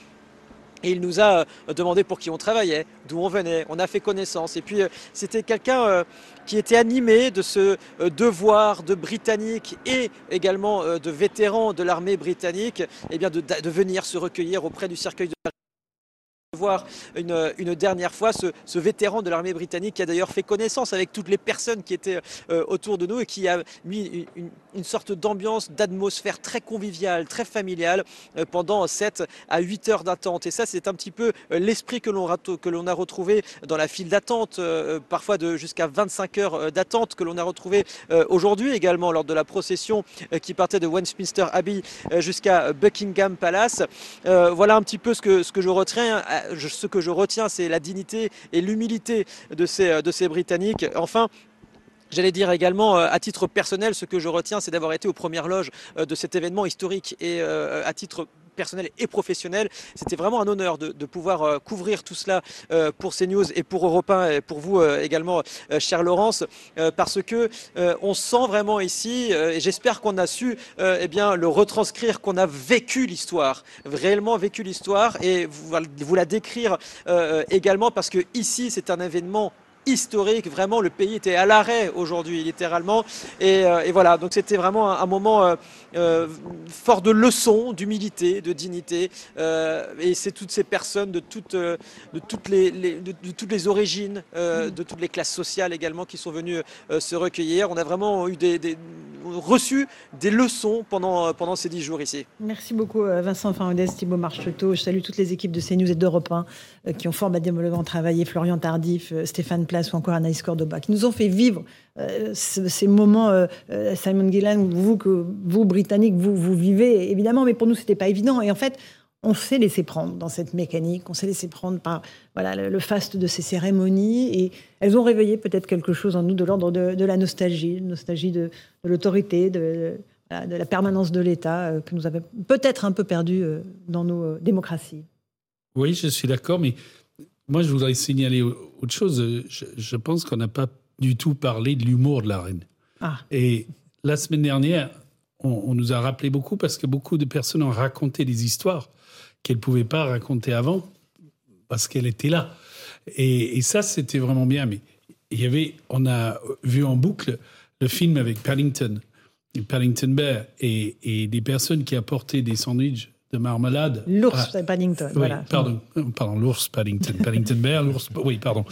Et il nous a demandé pour qui on travaillait, d'où on venait, on a fait connaissance. Et puis c'était quelqu'un qui était animé de ce devoir de Britanniques et également de vétérans de l'armée britannique, eh bien de, de venir se recueillir auprès du cercueil de la voir une, une dernière fois ce, ce vétéran de l'armée britannique qui a d'ailleurs fait connaissance avec toutes les personnes qui étaient euh, autour de nous et qui a mis une, une sorte d'ambiance, d'atmosphère très conviviale, très familiale euh, pendant sept à huit heures d'attente. Et ça, c'est un petit peu euh, l'esprit que l'on, que l'on a retrouvé dans la file d'attente, euh, parfois de jusqu'à vingt-cinq heures d'attente que l'on a retrouvé euh, aujourd'hui également lors de la procession euh, qui partait de Westminster Abbey euh, jusqu'à Buckingham Palace. Euh, voilà un petit peu ce que, ce que je retiens. Ce que je retiens, c'est la dignité et l'humilité de ces, de ces Britanniques. Enfin, j'allais dire également, à titre personnel, ce que je retiens, c'est d'avoir été aux premières loges de cet événement historique. Et à titre personnel et professionnel, c'était vraiment un honneur de, de pouvoir couvrir tout cela pour CNews et pour Europe un et pour vous également, chère Laurence, parce que on sent vraiment ici, et j'espère qu'on a su eh bien, le retranscrire, qu'on a vécu l'histoire, réellement vécu l'histoire, et vous, vous la décrire également, parce que ici, c'est un événement historique, vraiment le pays était à l'arrêt aujourd'hui littéralement et, euh, et voilà, donc c'était vraiment un, un moment euh, euh, fort de leçons, d'humilité, de dignité euh, et c'est toutes ces personnes de toutes, euh, de toutes, les, les, de, de toutes les origines, euh, de toutes les classes sociales également qui sont venues euh, se recueillir. On a vraiment eu des, des, reçu des leçons pendant, pendant ces dix jours ici. Merci beaucoup Vincent Fernandez, Thibaut Marcheteau. Je salue toutes les équipes de CNews et d'Europe un euh, qui ont formidablement travaillé, Florian Tardif, euh, Stéphane Place ou encore Anaïs Cordoba, qui nous ont fait vivre euh, ces moments, euh, Simon Gillan, vous, que vous, Britanniques, vous, vous vivez, évidemment, mais pour nous, c'était pas évident. Et en fait, on s'est laissé prendre dans cette mécanique, on s'est laissé prendre par voilà, le, le faste de ces cérémonies, et elles ont réveillé peut-être quelque chose en nous de l'ordre de, de la nostalgie, nostalgie de, de l'autorité, de, de, de la permanence de l'État, euh, que nous avons peut-être un peu perdu euh, dans nos euh, démocraties. Oui, je suis d'accord, mais moi, je voudrais signaler autre chose. Je, je pense qu'on n'a pas du tout parlé de l'humour de la reine. Ah. Et la semaine dernière, on, on nous a rappelé beaucoup parce que beaucoup de personnes ont raconté des histoires qu'elles ne pouvaient pas raconter avant parce qu'elles étaient là. Et, et ça, c'était vraiment bien. Mais il y avait, on a vu en boucle le film avec Paddington, Paddington Bear, et, et des personnes qui apportaient des sandwichs de marmelade. L'ours ah, Paddington, oui, voilà. Pardon, pardon, l'ours Paddington, Paddington Bear, l'ours, oui, pardon.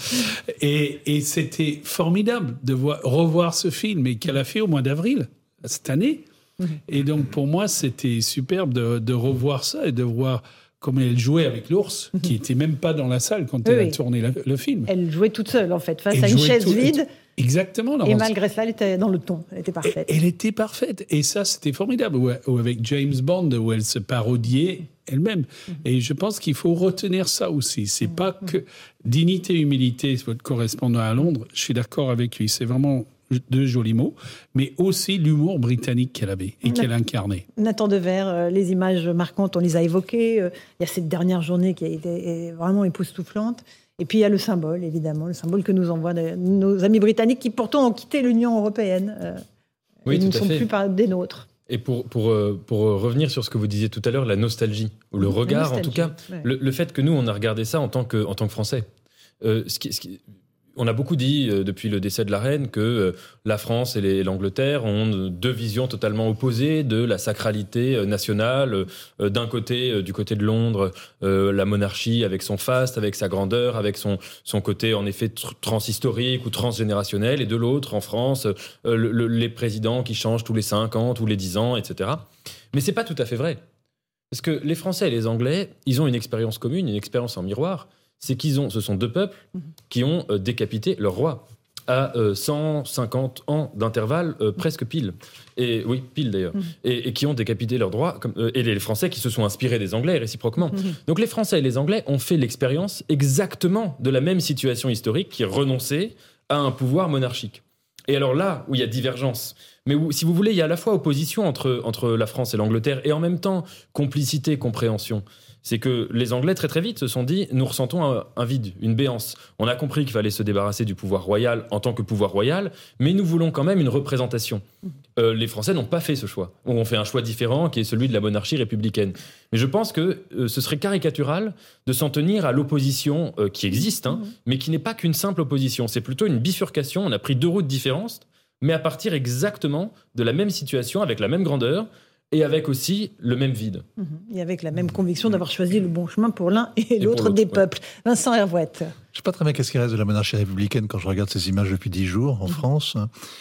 Et, et c'était formidable de voir, revoir ce film, et qu'elle a fait au mois d'avril, cette année. Mm-hmm. Et donc, pour moi, c'était superbe de, de revoir ça et de voir comment elle jouait avec l'ours, mm-hmm. qui n'était même pas dans la salle quand oui, elle a oui. tourné la, le film. Elle jouait toute seule, en fait, face elle à une chaise tout, vide. Exactement. Et malgré cela, elle était dans le ton. Elle était parfaite. Elle était parfaite. Et ça, c'était formidable. Ou avec James Bond, où elle se parodiait elle-même. Mm-hmm. Et je pense qu'il faut retenir ça aussi. C'est mm-hmm. pas que dignité, humilité, votre correspondant à Londres. Je suis d'accord avec lui. C'est vraiment deux jolis mots. Mais aussi l'humour britannique qu'elle avait et qu'elle incarnait. Nathan Dever, les images marquantes, on les a évoquées. Il y a cette dernière journée qui a été vraiment époustouflante. Et puis il y a le symbole, évidemment, le symbole que nous envoient nos amis britanniques qui pourtant ont quitté l'Union européenne. Euh, oui, et ne sont fait. plus par des nôtres. Et pour, pour, pour revenir sur ce que vous disiez tout à l'heure, la nostalgie, ou le regard en tout cas, ouais. le, le fait que nous, on a regardé ça en tant que, en tant que Français. Euh, ce qui, ce qui, on a beaucoup dit euh, depuis le décès de la reine que euh, la France et les, l'Angleterre ont deux visions totalement opposées de la sacralité euh, nationale. Euh, d'un côté, euh, du côté de Londres, euh, la monarchie avec son faste, avec sa grandeur, avec son, son côté en effet tr- transhistorique ou transgénérationnel, et de l'autre, en France, euh, le, le, les présidents qui changent tous les cinq ans, tous les dix ans, et cetera. Mais c'est pas tout à fait vrai. Parce que les Français et les Anglais, ils ont une expérience commune, une expérience en miroir. C'est qu'ils ont, ce sont deux peuples qui ont euh, décapité leur roi à euh, cent cinquante ans d'intervalle, euh, presque pile. Et oui, pile d'ailleurs. Mmh. Et, et qui ont décapité leurs droits, comme, euh, et les Français qui se sont inspirés des Anglais réciproquement. Mmh. Donc les Français et les Anglais ont fait l'expérience exactement de la même situation historique, qui est renoncer à un pouvoir monarchique. Et alors là où il y a divergence, mais où, si vous voulez, il y a à la fois opposition entre, entre la France et l'Angleterre, et en même temps complicité, compréhension. C'est que les Anglais, très très vite, se sont dit « nous ressentons un, un vide, une béance. On a compris qu'il fallait se débarrasser du pouvoir royal en tant que pouvoir royal, mais nous voulons quand même une représentation. Euh, » Les Français n'ont pas fait ce choix. On fait un choix différent qui est celui de la monarchie républicaine. Mais je pense que euh, ce serait caricatural de s'en tenir à l'opposition euh, qui existe, hein, mais qui n'est pas qu'une simple opposition. C'est plutôt une bifurcation. On a pris deux routes différentes, mais à partir exactement de la même situation, avec la même grandeur, et avec aussi le même vide. Mmh. Et avec la même conviction d'avoir choisi le bon chemin pour l'un et, et l'autre, l'autre des ouais. peuples. Vincent Hervouette. Je ne sais pas très bien qu'est-ce qui reste de la monarchie républicaine quand je regarde ces images depuis dix jours en mmh. France.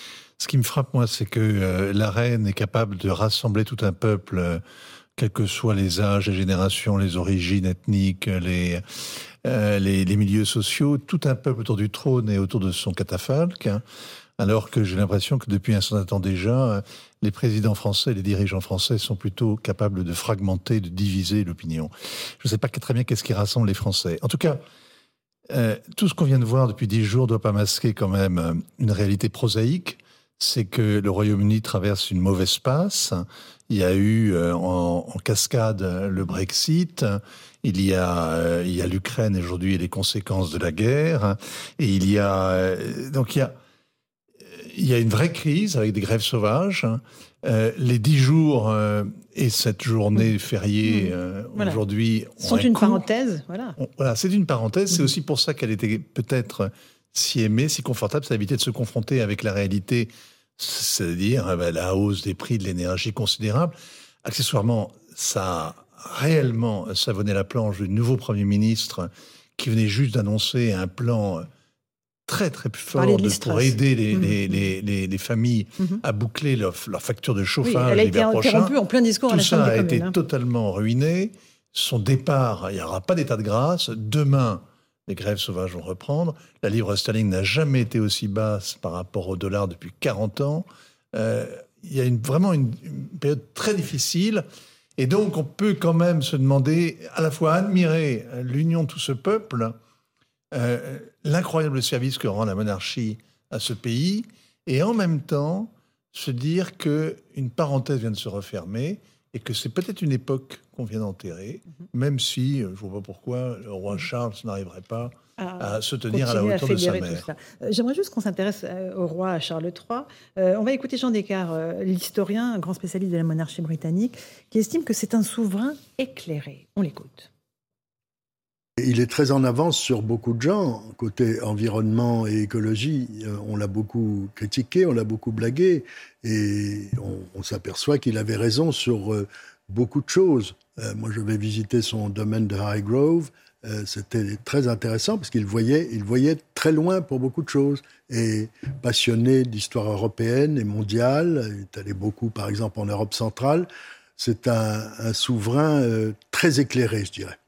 Ce qui me frappe, moi, c'est que euh, la reine est capable de rassembler tout un peuple, euh, quels que soient les âges, les générations, les origines ethniques, les, euh, les, les milieux sociaux, tout un peuple autour du trône et autour de son catafalque. Hein. Alors que j'ai l'impression que depuis un certain temps déjà, les présidents français, les dirigeants français sont plutôt capables de fragmenter, de diviser l'opinion. Je ne sais pas très bien qu'est-ce qui rassemble les Français. En tout cas, euh, tout ce qu'on vient de voir depuis dix jours ne doit pas masquer quand même une réalité prosaïque. C'est que le Royaume-Uni traverse une mauvaise passe. Il y a eu euh, en, en cascade le Brexit. Il y a, euh, il y a l'Ukraine aujourd'hui et les conséquences de la guerre. Et il y a... Euh, donc il y a... Il y a une vraie crise avec des grèves sauvages. Euh, les dix jours euh, et cette journée fériée euh, voilà. aujourd'hui sont une coup. parenthèse. Voilà. On, voilà, c'est une parenthèse. Mmh. C'est aussi pour ça qu'elle était peut-être si aimée, si confortable, ça évitait de se confronter avec la réalité, c'est-à-dire euh, la hausse des prix de l'énergie considérable. Accessoirement, ça a réellement savonné la planche du nouveau Premier ministre qui venait juste d'annoncer un plan très très fort de, pour aider les, mmh. les, les, les, les familles mmh. à boucler leur, leur facture de chauffage oui, elle a l'hiver été interrompue en plein discours. Tout à la ça a des été communes, hein. totalement ruiné. Son départ, il n'y aura pas d'état de grâce. Demain, les grèves sauvages vont reprendre. La livre sterling n'a jamais été aussi basse par rapport au dollar depuis quarante ans. Euh, il y a une, vraiment une, une période très difficile. Et donc, on peut quand même se demander, à la fois admirer l'union de tout ce peuple, Euh, l'incroyable service que rend la monarchie à ce pays, et en même temps se dire qu'une parenthèse vient de se refermer, et que c'est peut-être une époque qu'on vient d'enterrer, mm-hmm. même si, je ne vois pas pourquoi, le roi Charles n'arriverait pas à, à se tenir à la hauteur à de sa mère. Euh, j'aimerais juste qu'on s'intéresse euh, au roi Charles trois. Euh, on va écouter Jean Descartes, euh, l'historien, un grand spécialiste de la monarchie britannique, qui estime que c'est un souverain éclairé. On l'écoute. Il est très en avance sur beaucoup de gens. Côté environnement et écologie, on l'a beaucoup critiqué, on l'a beaucoup blagué. Et on, on s'aperçoit qu'il avait raison sur euh, beaucoup de choses. Euh, moi, je vais visiter son domaine de Highgrove. Euh, c'était très intéressant parce qu'il voyait, il voyait très loin pour beaucoup de choses. Et passionné d'histoire européenne et mondiale, il est allé beaucoup, par exemple, en Europe centrale. C'est un, un souverain euh, très éclairé, je dirais.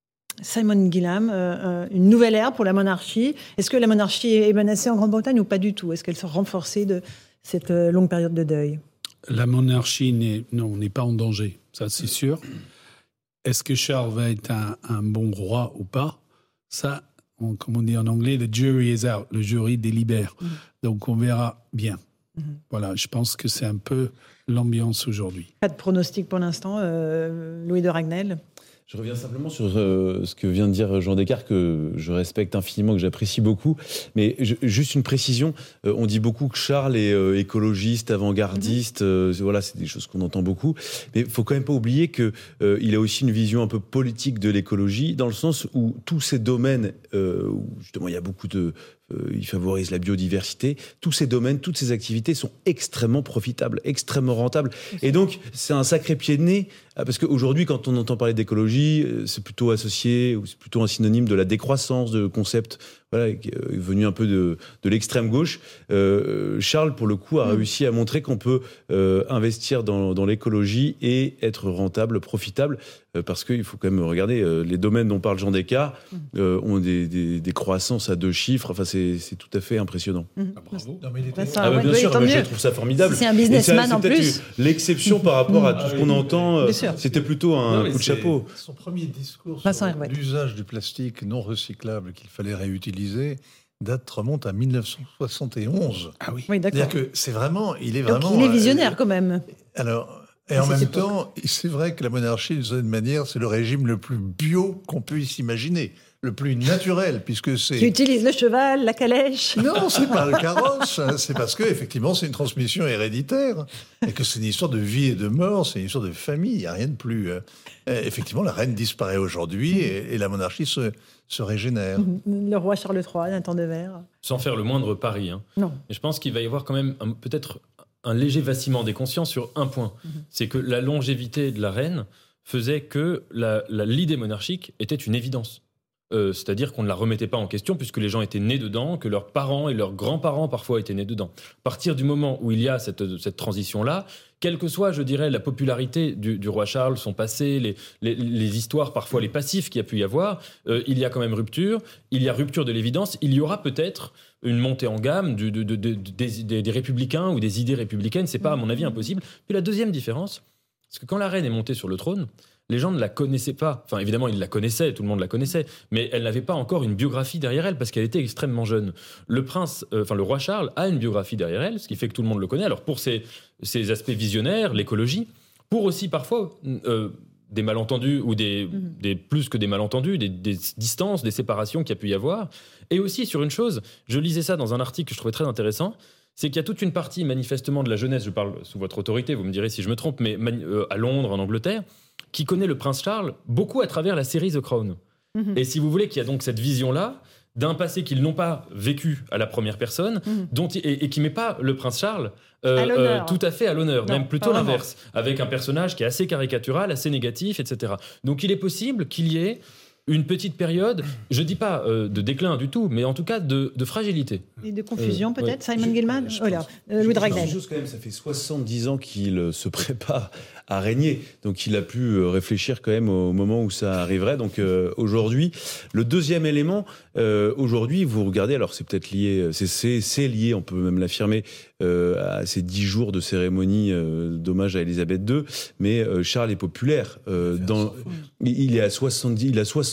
Simon Gilham, euh, une nouvelle ère pour la monarchie. Est-ce que la monarchie est menacée en Grande-Bretagne ou pas du tout ? Est-ce qu'elle sera renforcée de cette longue période de deuil ? La monarchie n'est, non, n'est pas en danger, ça c'est sûr. Est-ce que Charles va être un, un bon roi ou pas ? Ça, on, comme on dit en anglais, the jury is out, le jury délibère. Mmh. Donc on verra bien. Mmh. Voilà, je pense que c'est un peu l'ambiance aujourd'hui. Pas de pronostic pour l'instant, euh, Louis de Ragnel ? Je reviens simplement sur euh, ce que vient de dire Jean Descartes, que je respecte infiniment, que j'apprécie beaucoup. Mais je, juste une précision, euh, on dit beaucoup que Charles est euh, écologiste, avant-gardiste, euh, voilà, c'est des choses qu'on entend beaucoup. Mais il ne faut quand même pas oublier qu'il euh, a aussi une vision un peu politique de l'écologie, dans le sens où tous ces domaines, euh, où justement il y a beaucoup de... Euh, il favorise la biodiversité. Tous ces domaines, toutes ces activités sont extrêmement profitables, extrêmement rentables. Et donc, c'est un sacré pied de nez, parce qu'aujourd'hui, quand on entend parler d'écologie, c'est plutôt associé, ou c'est plutôt un synonyme de la décroissance, de concept voilà, qui est venu un peu de, de l'extrême gauche. Euh, Charles, pour le coup, a mmh. réussi à montrer qu'on peut euh, investir dans, dans l'écologie et être rentable, profitable, euh, parce qu'il faut quand même regarder, euh, les domaines dont parle Jean Descartes euh, ont des, des, des croissances à deux chiffres. Enfin, c'est, c'est tout à fait impressionnant. Mmh. Ah, bravo. Non, mais il était... ça, ah, bah, ouais, bien oui, sûr, bah, je mieux. trouve ça formidable. C'est un businessman c'est, en c'est plus. L'exception par rapport à tout ah, ce qu'on oui, entend, euh, c'était plutôt un non, coup de chapeau. Son premier discours Vincent sur Herouet. l'usage du plastique non recyclable qu'il fallait réutiliser date remonte à dix-neuf cent soixante et onze. Ah oui. Oui, d'accord. C'est-à-dire que c'est vraiment, il est Donc, vraiment. il est visionnaire euh, quand même. Alors, et à en même époque. temps, c'est vrai que la monarchie, d'une certaine manière, c'est le régime le plus bio qu'on puisse imaginer, le plus naturel, puisque c'est. Qui utilise le cheval, la calèche. Non, c'est pas le carrosse. C'est parce que effectivement, c'est une transmission héréditaire et que c'est une histoire de vie et de mort, c'est une histoire de famille. Il n'y a rien de plus. Euh, effectivement, la reine disparaît aujourd'hui et, et la monarchie se, se régénère. Le roi Charles trois, d'un temps de verre. Sans faire le moindre pari. Hein. Non. Mais je pense qu'il va y avoir quand même un, peut-être un léger vacillement des consciences sur un point. Mm-hmm. C'est que la longévité de la reine faisait que la, la, l'idée monarchique était une évidence. Euh, c'est-à-dire qu'on ne la remettait pas en question puisque les gens étaient nés dedans, que leurs parents et leurs grands-parents parfois étaient nés dedans. À partir du moment où il y a cette, cette transition-là, quelle que soit, je dirais, la popularité du, du roi Charles, son passé, les, les, les histoires, parfois les passifs qu'il y a pu y avoir, euh, il y a quand même rupture, il y a rupture de l'évidence, il y aura peut-être une montée en gamme du, de, de, de, des, des, des républicains ou des idées républicaines, c'est pas à mon avis impossible. Puis la deuxième différence, c'est que quand la reine est montée sur le trône, les gens ne la connaissaient pas. Enfin, évidemment, ils la connaissaient, tout le monde la connaissait, mais elle n'avait pas encore une biographie derrière elle parce qu'elle était extrêmement jeune. Le prince, euh, enfin le roi Charles a une biographie derrière elle, ce qui fait que tout le monde le connaît. Alors pour ses, ses aspects visionnaires, l'écologie, pour aussi parfois euh, des malentendus ou des, mmh. des plus que des malentendus, des, des distances, des séparations qu'il y a pu y avoir. Et aussi sur une chose, je lisais ça dans un article que je trouvais très intéressant. C'est qu'il y a toute une partie manifestement de la jeunesse, je parle sous votre autorité, vous me direz si je me trompe, mais mani- euh, à Londres, en Angleterre, qui connaît le prince Charles beaucoup à travers la série The Crown. Mmh. Et si vous voulez, qu'il y a donc cette vision-là d'un passé qu'ils n'ont pas vécu à la première personne, mmh. dont, et, et qui ne met pas le prince Charles euh, euh, tout à fait à l'honneur, non, même plutôt l'inverse, avec un personnage qui est assez caricatural, assez négatif, et cetera. Donc il est possible qu'il y ait une petite période, je ne dis pas euh, de déclin du tout, mais en tout cas de, de fragilité. Et de confusion euh, peut-être, ouais. Simon Gilham Voilà, euh, Louis de Ragnel. Quand même, ça fait soixante-dix ans qu'il se prépare à régner, donc il a pu réfléchir quand même au moment où ça arriverait. Donc euh, aujourd'hui, le deuxième élément, euh, aujourd'hui, vous regardez, alors c'est peut-être lié, c'est, c'est, c'est lié, on peut même l'affirmer, euh, à ces dix jours de cérémonie euh, d'hommage à Élisabeth deux, mais euh, Charles est populaire. Euh, dans, il est à soixante-dix, il a soixante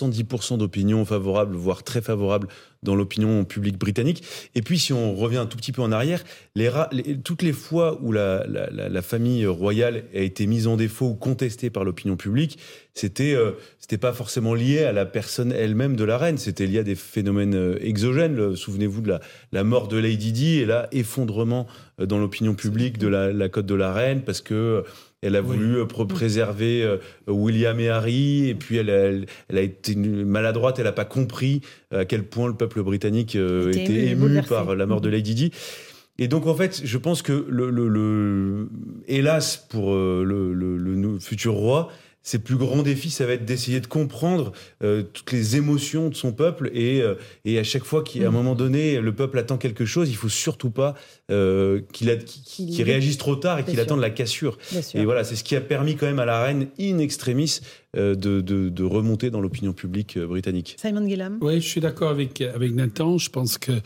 soixante-dix pour cent d'opinion favorable, voire très favorable dans l'opinion publique britannique. Et puis, si on revient un tout petit peu en arrière, les ra- les, toutes les fois où la, la, la, la famille royale a été mise en défaut ou contestée par l'opinion publique, c'était, euh, c'était pas forcément lié à la personne elle-même de la reine, c'était lié à des phénomènes euh, exogènes. Le, souvenez-vous de la, la mort de Lady Di et là, effondrement euh, dans l'opinion publique de la, la cote de la reine parce que euh, elle a voulu oui. préserver euh, William et Harry, et puis elle a, elle, elle a été maladroite, elle n'a pas compris à quel point le peuple britannique euh, était, était ému bouleversé. Par la mort de Lady Di. Et donc, en fait, je pense que, le, le, le, hélas, pour euh, le, le, le futur roi, ses plus grands défis, ça va être d'essayer de comprendre euh, toutes les émotions de son peuple et, euh, et à chaque fois qu'à un moment donné, le peuple attend quelque chose, il faut surtout pas euh, qu'il, a, qu'il, qu'il réagisse trop tard et qu'il attende la cassure. Et voilà, c'est ce qui a permis quand même à la reine in extremis euh, de, de, de remonter dans l'opinion publique euh, britannique. Simon Gillam. Oui, je suis d'accord avec, avec Nathan. Je pense que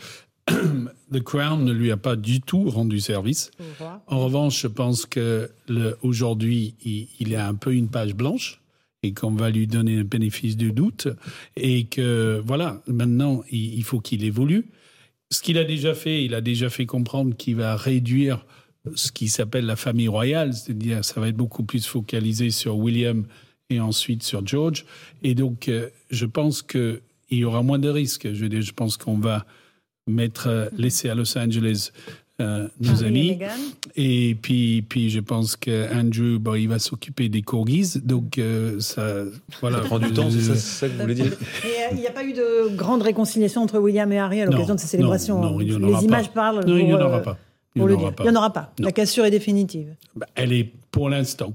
The Crown ne lui a pas du tout rendu service. En revanche, je pense que le, aujourd'hui, il, il a un peu une page blanche et qu'on va lui donner le bénéfice du doute et que voilà, maintenant, il, il faut qu'il évolue. Ce qu'il a déjà fait, il a déjà fait comprendre qu'il va réduire ce qui s'appelle la famille royale, c'est-à-dire ça va être beaucoup plus focalisé sur William et ensuite sur George. Et donc, euh, je pense qu'il y aura moins de risques. Je veux dire, je pense qu'on va mettre, laisser à Los Angeles euh, nos Harry amis. Et, et puis, puis, je pense qu'Andrew, bon, il va s'occuper des corgis. Donc, euh, ça, voilà. Ça prend du temps, c'est ça, c'est ça que vous voulez dire. Et il euh, n'y a pas eu de grande réconciliation entre William et Harry à l'occasion non, de ces célébrations. Non, non, il y en Les aura images pas. parlent. Non, pour, il n'y en aura euh, pas. Il n'y en, en, en aura pas. Non. La cassure est définitive. Bah, elle est pour l'instant.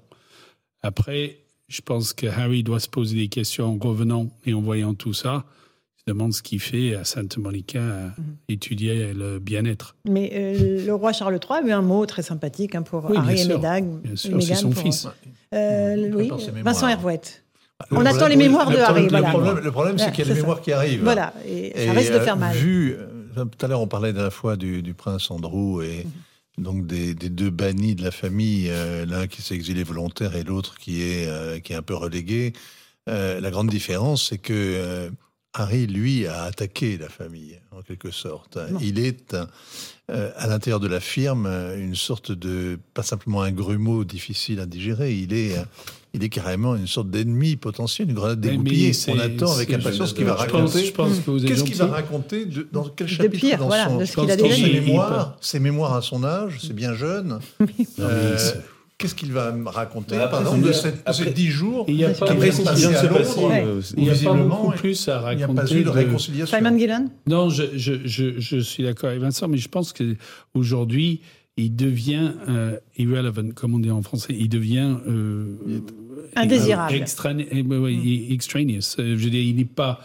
Après, je pense que Harry doit se poser des questions en revenant et en voyant tout ça. Il se demande ce qu'il fait à Santa Monica, à mm-hmm. étudier le bien-être. Mais euh, le roi Charles trois a eu un mot très sympathique hein, pour oui, Harry et Meghan. Bien sûr, c'est son pour, fils. Euh, oui, Vincent Hervouette. Le On problème, attend les mémoires oui, de Harry. Le voilà. problème, le problème c'est qu'il y a les c'est mémoires ça. qui arrivent. Voilà, et, et ça risque euh, de faire mal. Vu, tout à l'heure, on parlait d'un fois du, du prince Andrew et mm-hmm. donc des, des deux bannis de la famille, euh, l'un qui s'est exilé volontaire et l'autre qui est, euh, qui est un peu relégué. Euh, la grande différence, c'est que euh, Harry, lui, a attaqué la famille, en quelque sorte. Non. Il est, euh, à l'intérieur de la firme, une sorte de, pas simplement un grumeau difficile à digérer, il est, il est carrément une sorte d'ennemi potentiel, une grenade dégoupillée. On attend avec impatience ce qu'il va raconter. Pense, je pense que vous Qu'est-ce qu'il va raconter de, dans quel chapitre de pire, dans voilà, son, de ce qu'il a déjà ses dit. mémoires, ses mémoires à son âge, c'est bien jeune. euh, Qu'est-ce qu'il va me raconter bah, pardon, de cette, après, ces dix jours Il n'y a pas après, de à Londres, ouais. Il n'y a pas beaucoup plus à raconter. Il n'y a pas eu de réconciliation. Simon Gillan. Non, je, je, je, je suis d'accord avec Vincent, mais je pense qu'aujourd'hui, il devient euh, irrelevant, comme on dit en français. Il devient... Euh, indésirable. Extra, mm. Extraneous. Je veux dire, il n'est pas...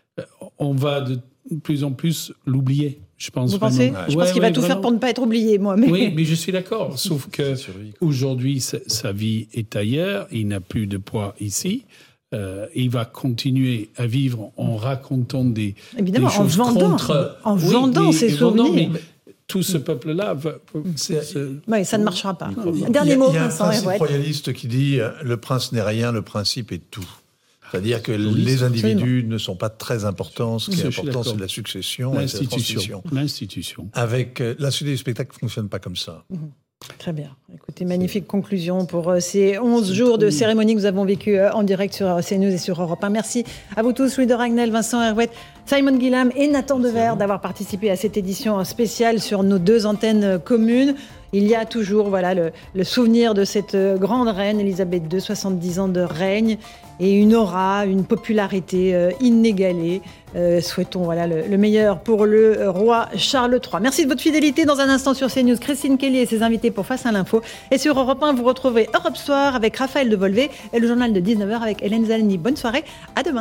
On va de plus en plus l'oublier. Je pense Vous pensez vraiment. Je ouais, pense qu'il ouais, va tout vraiment. faire pour ne pas être oublié, moi. Mais... Oui, mais je suis d'accord. Sauf que aujourd'hui, sa, sa vie est ailleurs. Il n'a plus de poids ici. Euh, il va continuer à vivre en racontant des, Évidemment, des choses en vendant, contre... en oui, vendant mais, ses souvenirs. Vendant, mais tout ce peuple-là... Va, c'est, c'est... Oui, ça ne marchera pas. Non, Dernier il y a, mot, il y a Vincent un principe Hervouette. royaliste qui dit « le prince n'est rien, le principe est tout ». C'est-à-dire que oui, les individus absolument. Ne sont pas très importants. Ce qui est important, c'est la succession et la transmission. L'institution. Avec euh, la suite du spectacle ne fonctionne pas comme ça. Mmh. Très bien. Écoutez, magnifique conclusion pour euh, ces onze jours de cérémonie que nous avons vécu euh, en direct sur euh, CNews et sur Europe un. Merci à vous tous, Louis de Ragnel, Vincent Hervouette, Simon Gillam et Nathan Dever d'avoir participé à cette édition spéciale sur nos deux antennes communes. Il y a toujours voilà, le, le souvenir de cette grande reine, Elisabeth deux, soixante-dix ans de règne et une aura, une popularité euh, inégalée. Euh, souhaitons voilà, le, le meilleur pour le roi Charles trois. Merci de votre fidélité. Dans un instant sur CNews, Christine Kelly et ses invités pour Face à l'info. Et sur Europe un, vous retrouverez Europe Soir avec Raphaël Devolvé et le journal de dix-neuf heures avec Hélène Zalani. Bonne soirée, à demain.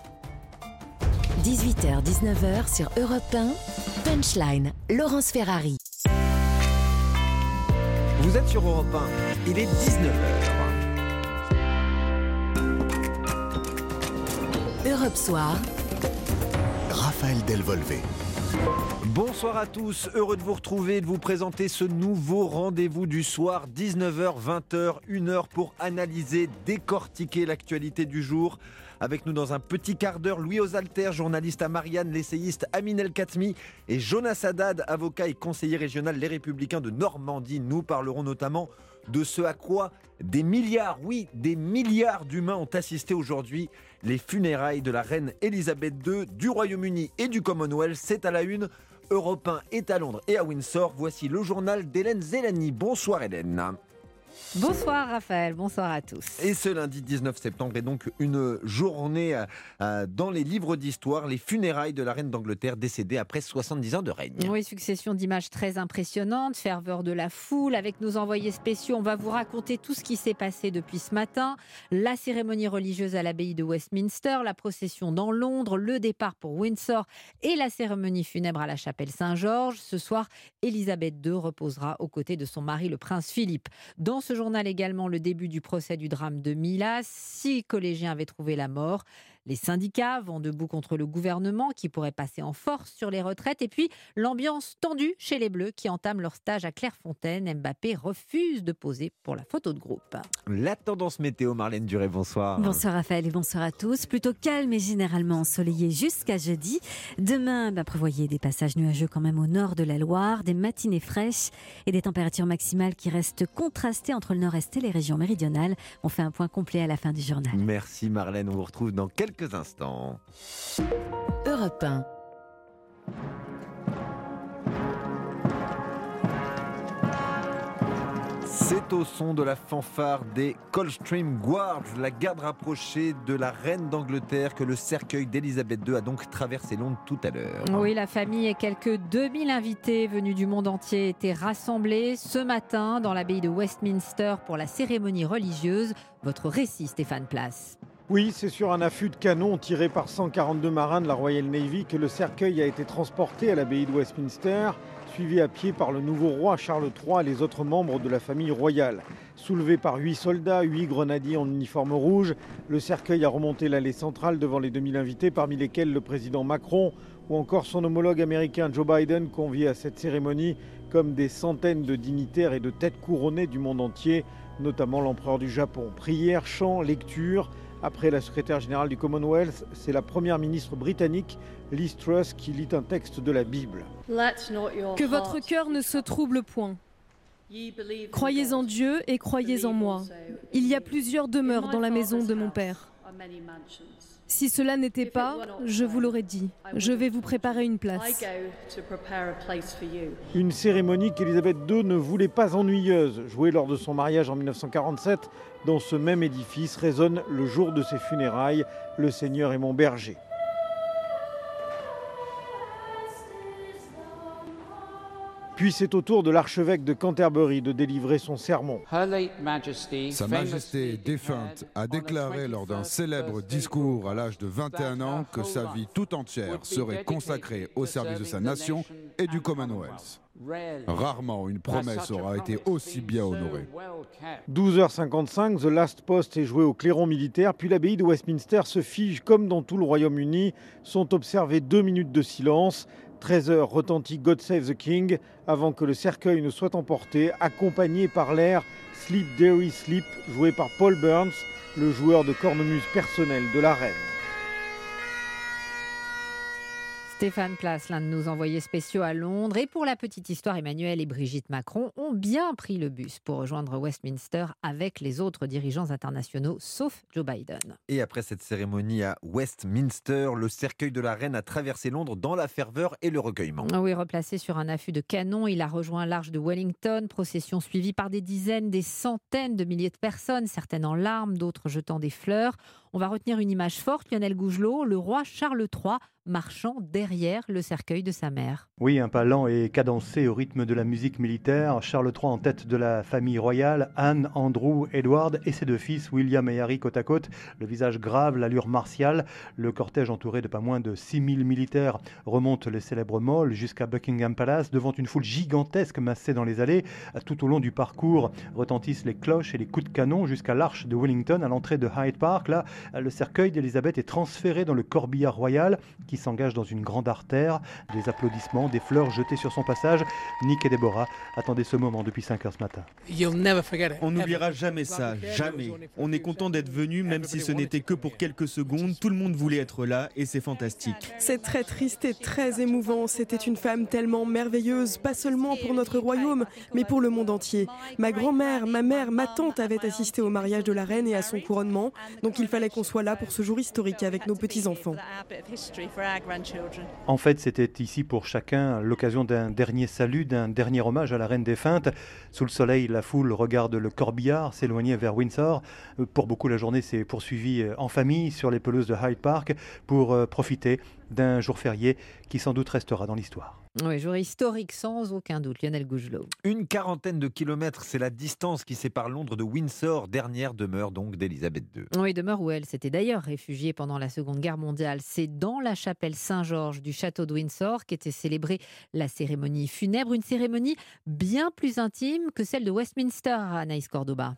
dix-huit heures dix-neuf heures sur Europe un, Punchline, Laurence Ferrari. Vous êtes sur Europe un, il est dix-neuf heures. Europe Soir, Raphaël Delvolvé. Bonsoir à tous, heureux de vous retrouver et de vous présenter ce nouveau rendez-vous du soir, dix-neuf heures, vingt heures, une heure pour analyser, décortiquer l'actualité du jour Avec nous dans un petit quart d'heure, Louis Osalter, journaliste à Marianne, l'essayiste Amine El Khatmi et Jonas Haddad, avocat et conseiller régional Les Républicains de Normandie. Nous parlerons notamment de ce à quoi des milliards, oui, des milliards d'humains ont assisté aujourd'hui. Les funérailles de la reine Elisabeth deux du Royaume-Uni et du Commonwealth, c'est à la une. Europe un est à Londres et à Windsor. Voici le journal d'Hélène Zélani. Bonsoir Hélène. Bonsoir Raphaël, bonsoir à tous. Et ce lundi dix-neuf septembre est donc une journée euh, dans les livres d'histoire, les funérailles de la reine d'Angleterre décédée après soixante-dix ans de règne. Oui, succession d'images très impressionnantes, ferveur de la foule. Avec nos envoyés spéciaux, on va vous raconter tout ce qui s'est passé depuis ce matin. La cérémonie religieuse à l'abbaye de Westminster, la procession dans Londres, le départ pour Windsor et la cérémonie funèbre à la chapelle Saint-Georges. Ce soir, Elisabeth deux reposera aux côtés de son mari, le prince Philippe. Dans ce journal également, le début du procès du drame de Milas. Six collégiens avaient trouvé la mort. Les syndicats vont debout contre le gouvernement qui pourrait passer en force sur les retraites. Et puis, l'ambiance tendue chez les Bleus qui entament leur stage à Clairefontaine. Mbappé refuse de poser pour la photo de groupe. La tendance météo, Marlène Duré, bonsoir. Bonsoir Raphaël et bonsoir à tous. Plutôt calme et généralement ensoleillé jusqu'à jeudi. Demain, bah, prévoyez des passages nuageux quand même au nord de la Loire, des matinées fraîches et des températures maximales qui restent contrastées entre le nord-est et les régions méridionales. On fait un point complet à la fin du journal. Merci Marlène, on vous retrouve dans quelques instants. Europe un. C'est au son de la fanfare des Coldstream Guards, la garde rapprochée de la reine d'Angleterre, que le cercueil d'Elisabeth deux a donc traversé Londres tout à l'heure. Oui, la famille et quelques deux mille invités venus du monde entier étaient rassemblés ce matin dans l'abbaye de Westminster pour la cérémonie religieuse. Votre récit, Stéphane Place. Oui, c'est sur un affût de canon tiré par cent quarante-deux marins de la Royal Navy que le cercueil a été transporté à l'abbaye de Westminster, suivi à pied par le nouveau roi Charles trois et les autres membres de la famille royale. Soulevé par huit soldats, huit grenadiers en uniforme rouge, le cercueil a remonté l'allée centrale devant les deux mille invités, parmi lesquels le président Macron ou encore son homologue américain Joe Biden, convié à cette cérémonie, comme des centaines de dignitaires et de têtes couronnées du monde entier, notamment l'empereur du Japon. Prières, chants, lectures. Après la secrétaire générale du Commonwealth, c'est la première ministre britannique, Liz Truss, qui lit un texte de la Bible. Que votre cœur ne se trouble point. Croyez en Dieu et croyez en moi. Il y a plusieurs demeures dans la maison de mon Père. Si cela n'était pas, je vous l'aurais dit, je vais vous préparer une place. Une cérémonie qu'Elisabeth deux ne voulait pas ennuyeuse. Jouée lors de son mariage en mille neuf cent quarante-sept, dans ce même édifice résonne le jour de ses funérailles, le Seigneur est mon berger. Puis c'est au tour de l'archevêque de Canterbury de délivrer son sermon. Sa Majesté défunte a déclaré lors d'un célèbre discours à l'âge de vingt et un ans que sa vie tout entière serait consacrée au service de sa nation et du Commonwealth. Rarement une promesse aura été aussi bien honorée. douze heures cinquante-cinq, The Last Post est joué au clairon militaire, puis l'abbaye de Westminster se fige comme dans tout le Royaume-Uni. Sont observées deux minutes de silence. treize heures retentit God Save the King avant que le cercueil ne soit emporté, accompagné par l'air Sleep Dearie Sleep, joué par Paul Burns, le joueur de cornemuse personnel de la reine. Stéphane Place, l'un de nos envoyés spéciaux à Londres. Et pour la petite histoire, Emmanuel et Brigitte Macron ont bien pris le bus pour rejoindre Westminster avec les autres dirigeants internationaux, sauf Joe Biden. Et après cette cérémonie à Westminster, le cercueil de la reine a traversé Londres dans la ferveur et le recueillement. Oui, replacé sur un affût de canon, il a rejoint l'arche de Wellington, procession suivie par des dizaines, des centaines de milliers de personnes, certaines en larmes, d'autres jetant des fleurs. On va retenir une image forte, Lionel Gougelot, le roi Charles trois marchant derrière le cercueil de sa mère. Oui, un pas lent et cadencé au rythme de la musique militaire. Charles trois en tête de la famille royale, Anne, Andrew, Edward et ses deux fils, William et Harry, côte à côte. Le visage grave, l'allure martiale. Le cortège entouré de pas moins de six mille militaires remonte les célèbres malls jusqu'à Buckingham Palace, devant une foule gigantesque massée dans les allées. Tout au long du parcours retentissent les cloches et les coups de canon jusqu'à l'arche de Wellington, à l'entrée de Hyde Park. Là, Le cercueil d'Elisabeth est transféré dans le corbillard royal qui s'engage dans une grande artère. Des applaudissements, des fleurs jetées sur son passage. Nick et Déborah attendaient ce moment depuis cinq heures ce matin. On n'oubliera jamais ça, jamais. On est content d'être venu, même si ce n'était que pour quelques secondes. Tout le monde voulait être là et c'est fantastique. C'est très triste et très émouvant. C'était une femme tellement merveilleuse, pas seulement pour notre royaume, mais pour le monde entier. Ma grand-mère, ma mère, ma tante avaient assisté au mariage de la reine et à son couronnement. Donc il fallait qu'on soit là pour ce jour historique avec nos petits-enfants. En fait, c'était ici pour chacun l'occasion d'un dernier salut, d'un dernier hommage à la reine défunte. Sous le soleil, la foule regarde le corbillard s'éloigner vers Windsor. Pour beaucoup, la journée s'est poursuivie en famille sur les pelouses de Hyde Park pour profiter d'un jour férié qui sans doute restera dans l'histoire. Oui, jour historique sans aucun doute, Lionel Gougelot. Une quarantaine de kilomètres, c'est la distance qui sépare Londres de Windsor, dernière demeure donc d'Elisabeth deux. Oui, demeure où elle s'était d'ailleurs réfugiée pendant la Seconde Guerre mondiale. C'est dans la chapelle Saint-Georges du château de Windsor qu'était célébrée la cérémonie funèbre, une cérémonie bien plus intime que celle de Westminster, Anaïs Cordoba.